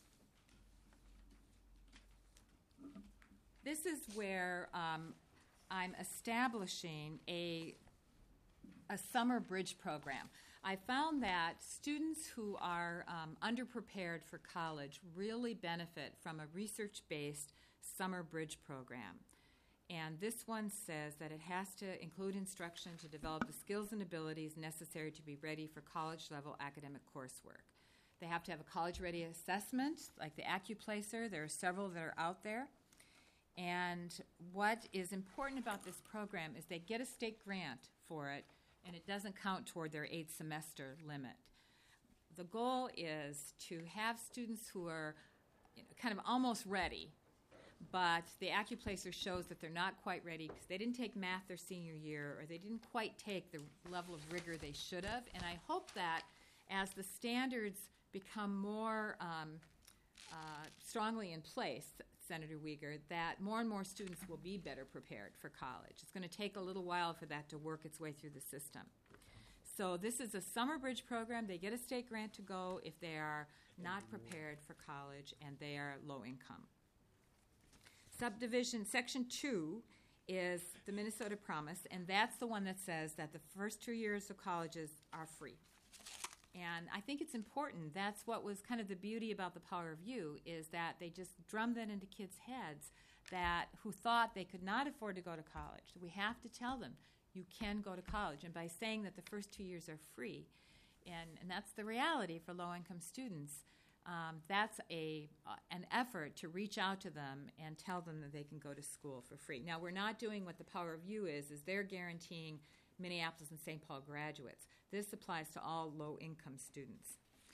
This is where I'm establishing a summer bridge program. I found that students who are underprepared for college really benefit from a research-based summer bridge program. And this one says that it has to include instruction to develop the skills and abilities necessary to be ready for college-level academic coursework. They have to have a college-ready assessment, like the AccuPlacer. There are several that are out there. And what is important about this program is they get a state grant for it, and it doesn't count toward their 8-semester limit. The goal is to have students who are kind of almost ready, but the AccuPlacer shows that they're not quite ready because they didn't take math their senior year, or they didn't quite take the level of rigor they should have. And I hope that as the standards become more strongly in place, Senator Uyghur, that more and more students will be better prepared for college. It's going to take a little while for that to work its way through the system. So this is a summer bridge program. They get a state grant to go if they are not prepared for college and they are low income. Subdivision Section 2 is the Minnesota Promise, and that's the one that says that the first 2 years of colleges are free. And I think it's important. That's what was kind of the beauty about the Power of You, is that they just drummed that into kids' heads that who thought they could not afford to go to college. We have to tell them you can go to college. And by saying that the first 2 years are free, and that's the reality for low-income students, that's an effort to reach out to them and tell them that they can go to school for free. Now, we're not doing what the Power of You is they're guaranteeing Minneapolis and St. Paul graduates. This applies to all low-income students.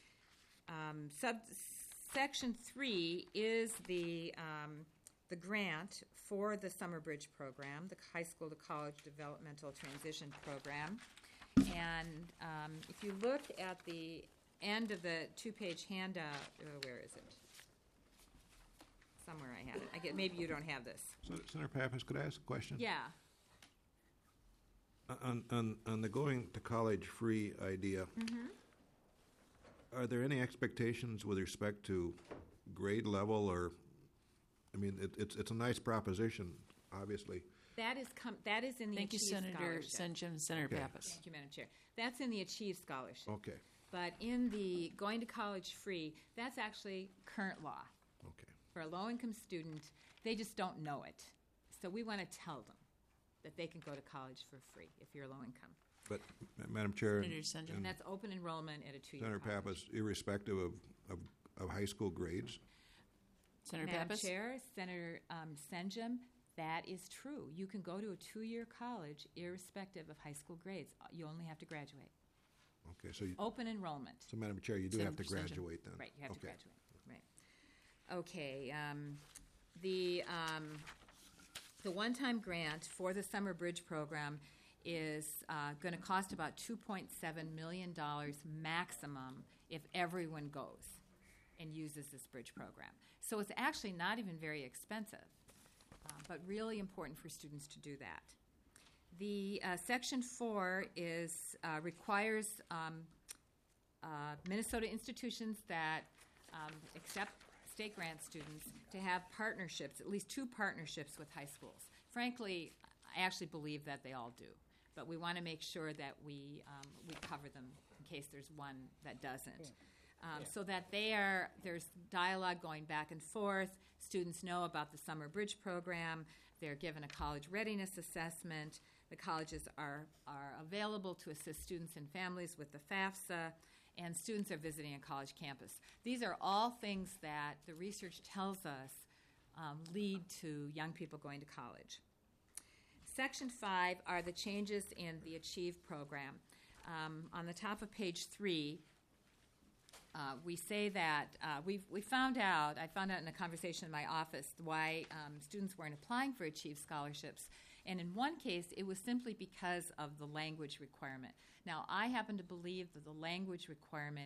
Section 3 is the grant for the Summer Bridge program, the High School to College Developmental Transition Program. And if you look at the end of the two-page handout, where is it? Somewhere I have it. Maybe you don't have this. Senator Pappas, could I ask a question? Yeah. On the going to college free idea, are there any expectations with respect to grade level, or, I mean, it's a nice proposition, obviously. That is in the Thank you, Achieve Senator Scholarship. Senjum. Senator Okay. Pappas. Thank you, Madam Chair. That's in the Achieve Scholarship. Okay, But in the going to college free, that's actually current law. okay. For a low-income student, they just don't know it. So we want to tell them that they can go to college for free if you're low income. But, Madam Chair, Senator Senjum. And that's open enrollment at a 2-year Senator college. Pappas, irrespective of high school grades, Senator Madam Pappas. Chair, Senator Senjum, that is true. You can go to a 2-year college irrespective of high school grades. You only have to graduate. okay, so, Open enrollment. so Madam Chair, you do have to Senator Senjum. graduate then? Right, you have to Okay. graduate. Right. Okay. The one-time grant for the Summer Bridge program is going to cost about $2.7 million maximum if everyone goes and uses this bridge program. So it's actually not even very expensive, but really important for students to do that. The Section 4 requires Minnesota institutions that accept state grant students to have partnerships, at least 2 partnerships with high schools. Frankly, I actually believe that they all do, but we want to make sure that we cover them in case there's one that doesn't. So that there's dialogue going back and forth. Students know about the Summer Bridge program. They're given a college readiness assessment. The colleges are available to assist students and families with the FAFSA, and students are visiting a college campus. These are all things that the research tells us lead to young people going to college. Section 5 are the changes in the Achieve program. On the top of page 3, we say that I found out in a conversation in my office why students weren't applying for Achieve scholarships. And in one case, it was simply because of the language requirement. Now, I happen to believe that the language requirement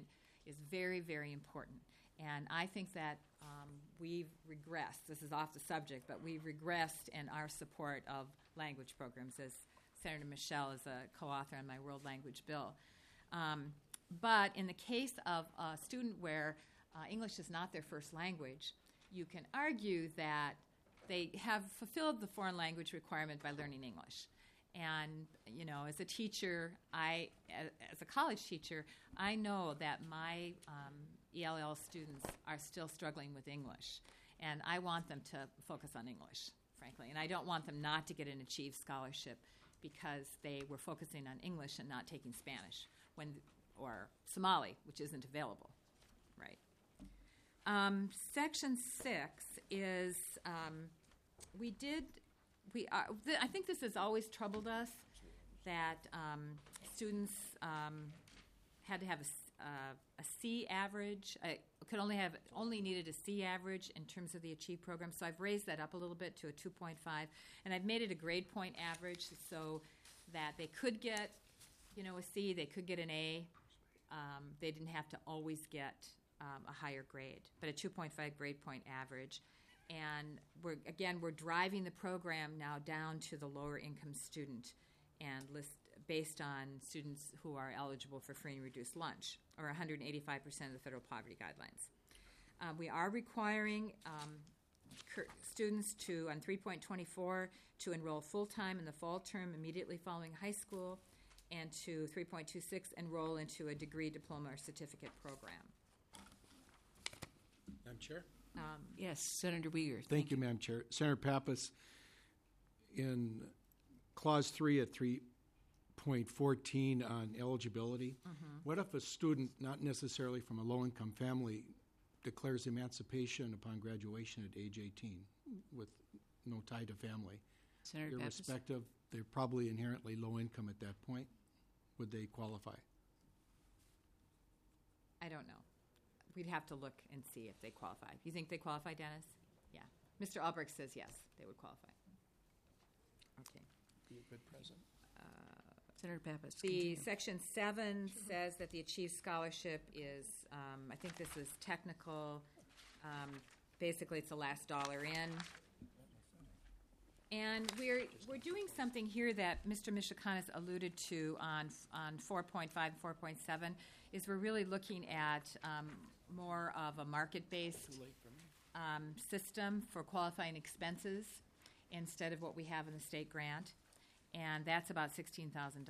is very, very important. And I think that we've regressed. This is off the subject, but we've regressed in our support of language programs, as Senator Michelle is a co-author on my World Language Bill. But in the case of a student where English is not their first language, you can argue that they have fulfilled the foreign language requirement by learning English. And, you know, as a teacher, as a college teacher, I know that my ELL students are still struggling with English. And I want them to focus on English, frankly. And I don't want them not to get an Achieve Scholarship because they were focusing on English and not taking Spanish or Somali, which isn't available, right? Section 6 is, I think this has always troubled us, that students had to have a C average, only needed a C average in terms of the Achieve program. So I've raised that up a little bit to a 2.5, and I've made it a grade point average so that they could get, a C, they could get an A. They didn't have to always get a higher grade, but a 2.5 grade point average. And we're driving the program now down to the lower income student and based on students who are eligible for free and reduced lunch, or 185% of the federal poverty guidelines. We are requiring students on 3.24 to enroll full-time in the fall term immediately following high school, and to 3.26 enroll into a degree, diploma, or certificate program. Madam Chair? Yes, Senator Uyghur. Thank you, Madam Chair. Senator Pappas, in Clause 3 at 3.14 on eligibility, what if a student, not necessarily from a low-income family, declares emancipation upon graduation at age 18 with no tie to family? Senator Pappas. Irrespective, they're probably inherently low income at that point. Would they qualify? I don't know. We'd have to look and see if they qualify. You think they qualify, Dennis? Yeah. Mr. Albrecht says yes, they would qualify. Okay. Be a good president. Senator Pappas. The continue. Section 7 says that the Achieve Scholarship is, I think this is technical. Basically, it's the last dollar in. And we're doing something here that Mr. Michikanis alluded to on 4.5 and 4.7, is we're really looking at more of a market-based system for qualifying expenses instead of what we have in the state grant, and that's about $16,000.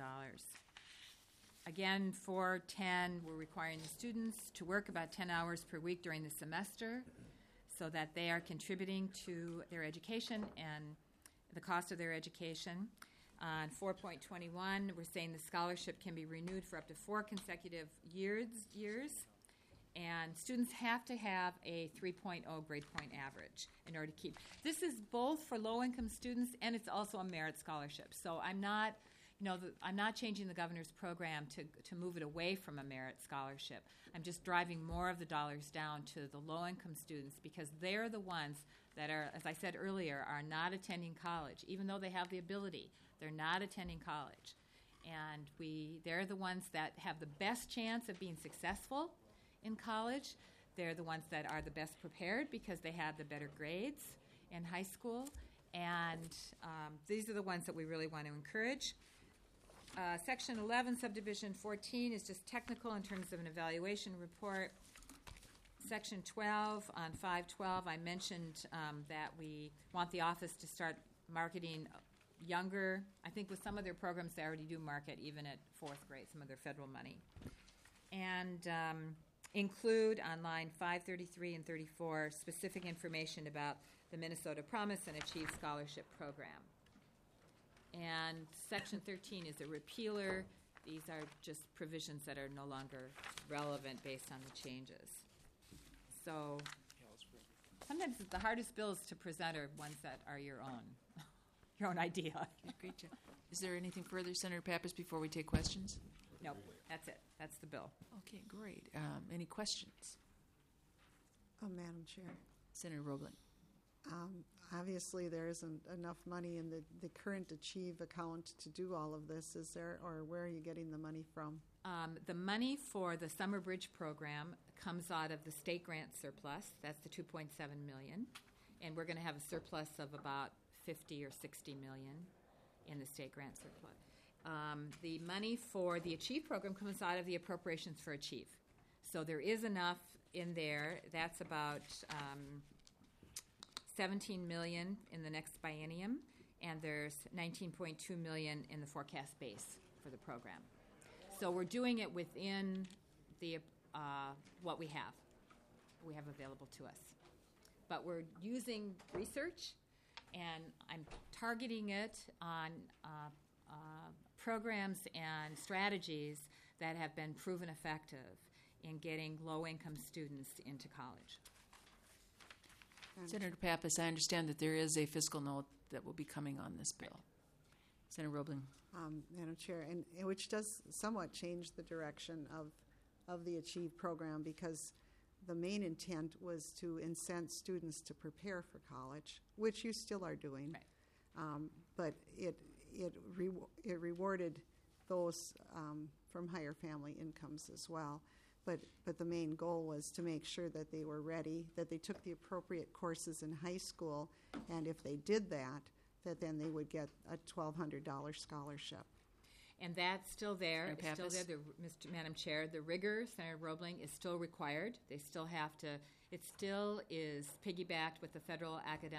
Again, 4.10, we're requiring the students to work about 10 hours per week during the semester so that they are contributing to their education and the cost of their education. On 4.21, we're saying the scholarship can be renewed for up to 4 consecutive years, and students have to have a 3.0 grade point average in order to keep. This is both for low-income students, and it's also a merit scholarship. So I'm not, I'm not changing the governor's program to move it away from a merit scholarship. I'm just driving more of the dollars down to the low-income students because they're the ones that are, as I said earlier, are not attending college. Even though they have the ability, they're not attending college. And they're the ones that have the best chance of being successful in college. They're the ones that are the best prepared because they had the better grades in high school. And these are the ones that we really want to encourage. Section 11, Subdivision 14 is just technical in terms of an evaluation report. Section 12, on 512, I mentioned that we want the office to start marketing younger. I think with some of their programs, they already do market even at 4th grade, some of their federal money. And include on line 533 and 34 specific information about the Minnesota Promise and Achieve Scholarship Program. And Section 13 is a repealer. These are just provisions that are no longer relevant based on the changes. So sometimes the hardest bills to present are ones that are your own idea. Great job. Is there anything further, Senator Pappas, before we take questions? Nope, that's it. That's the bill. Okay, great. Any questions? Madam Chair. Senator Roebling. Obviously, there isn't enough money in the current Achieve account to do all of this, is there? Or where are you getting the money from? The money for the Summer Bridge program comes out of the state grant surplus. That's the $2.7 million. And we're going to have a surplus of about $50 or $60 million in the state grant surplus. The money for the Achieve program comes out of the appropriations for Achieve. So there is enough in there. That's about $17 million in the next biennium, and there's $19.2 million in the forecast base for the program. So we're doing it within the what we have available to us. But we're using research, and I'm targeting it on programs and strategies that have been proven effective in getting low-income students into college. Senator Pappas, I understand that there is a fiscal note that will be coming on this bill. Senator Roebling. Madam Chair, and which does somewhat change the direction of the Achieve program, because the main intent was to incent students to prepare for college, which you still are doing. Right. But it rewarded those from higher family incomes as well. But the main goal was to make sure that they were ready, that they took the appropriate courses in high school, and if they did that then they would get a $1,200 scholarship. And that's still there. Senator It's still there. Madam Chair, the rigor, Senator Roebling, is still required. They still have to. It still is piggybacked with the federal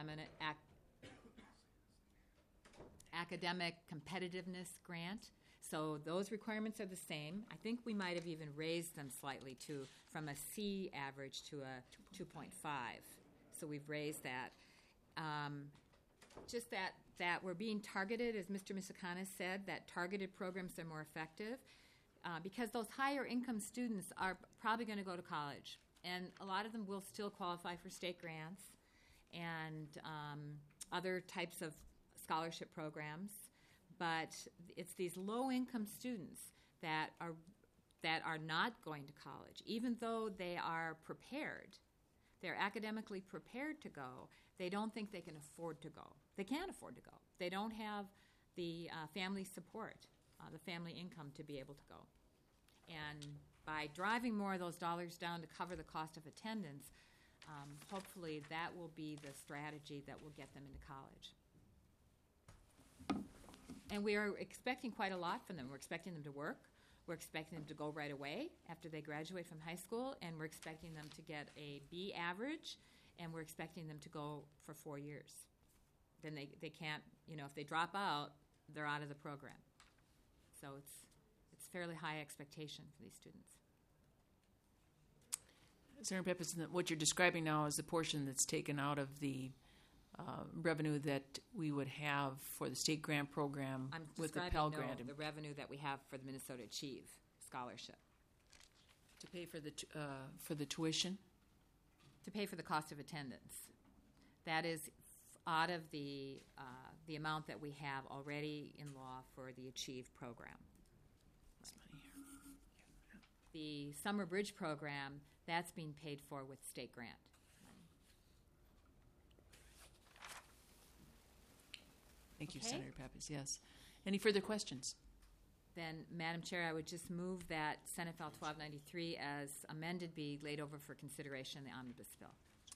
academic competitiveness grant. So those requirements are the same. I think we might have even raised them slightly from a C average to a 2.5. So we've raised that. Just that we're being targeted, as Mr. Misakanis said, that targeted programs are more effective because those higher income students are probably going to go to college. And a lot of them will still qualify for state grants and other types of scholarship programs. But it's these low-income students that are not going to college, even though they are prepared. They're academically prepared to go. They don't think they can afford to go. They can't afford to go. They don't have the family support, the family income to be able to go. And by driving more of those dollars down to cover the cost of attendance, hopefully that will be the strategy that will get them into college. And we are expecting quite a lot from them. We're expecting them to work. We're expecting them to go right away after they graduate from high school, and we're expecting them to get a B average, and we're expecting them to go for 4 years. Then they can't, if they drop out, they're out of the program. So it's fairly high expectation for these students. Senator Pappas, what you're describing now is the portion that's taken out of the revenue that we would have for the state grant program with the Pell Grant. The revenue that we have for the Minnesota Achieve Scholarship. To pay for the tuition? To pay for the cost of attendance. That is out of the amount that we have already in law for the Achieve program. The Summer Bridge program, that's being paid for with state grant. Thank you, Okay. Senator Pappas. Yes. Any further questions? Then, Madam Chair, I would just move that Senate File 1293 as amended be laid over for consideration in the omnibus bill.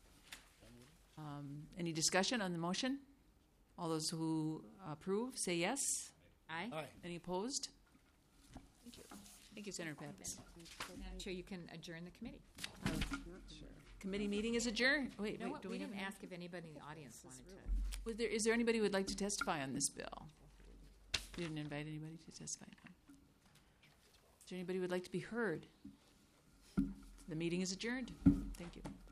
Any discussion on the motion? All those who approve, say yes. Aye. Any opposed? Thank you. Thank you, Senator Pappas. Madam Chair, you can adjourn the committee. Committee meeting is adjourned. Wait, You know what? do We have didn't any- ask if anybody in the audience wanted to. Is there anybody who would like to testify on this bill? You didn't invite anybody to testify? No. Is there anybody who would like to be heard? The meeting is adjourned. Thank you.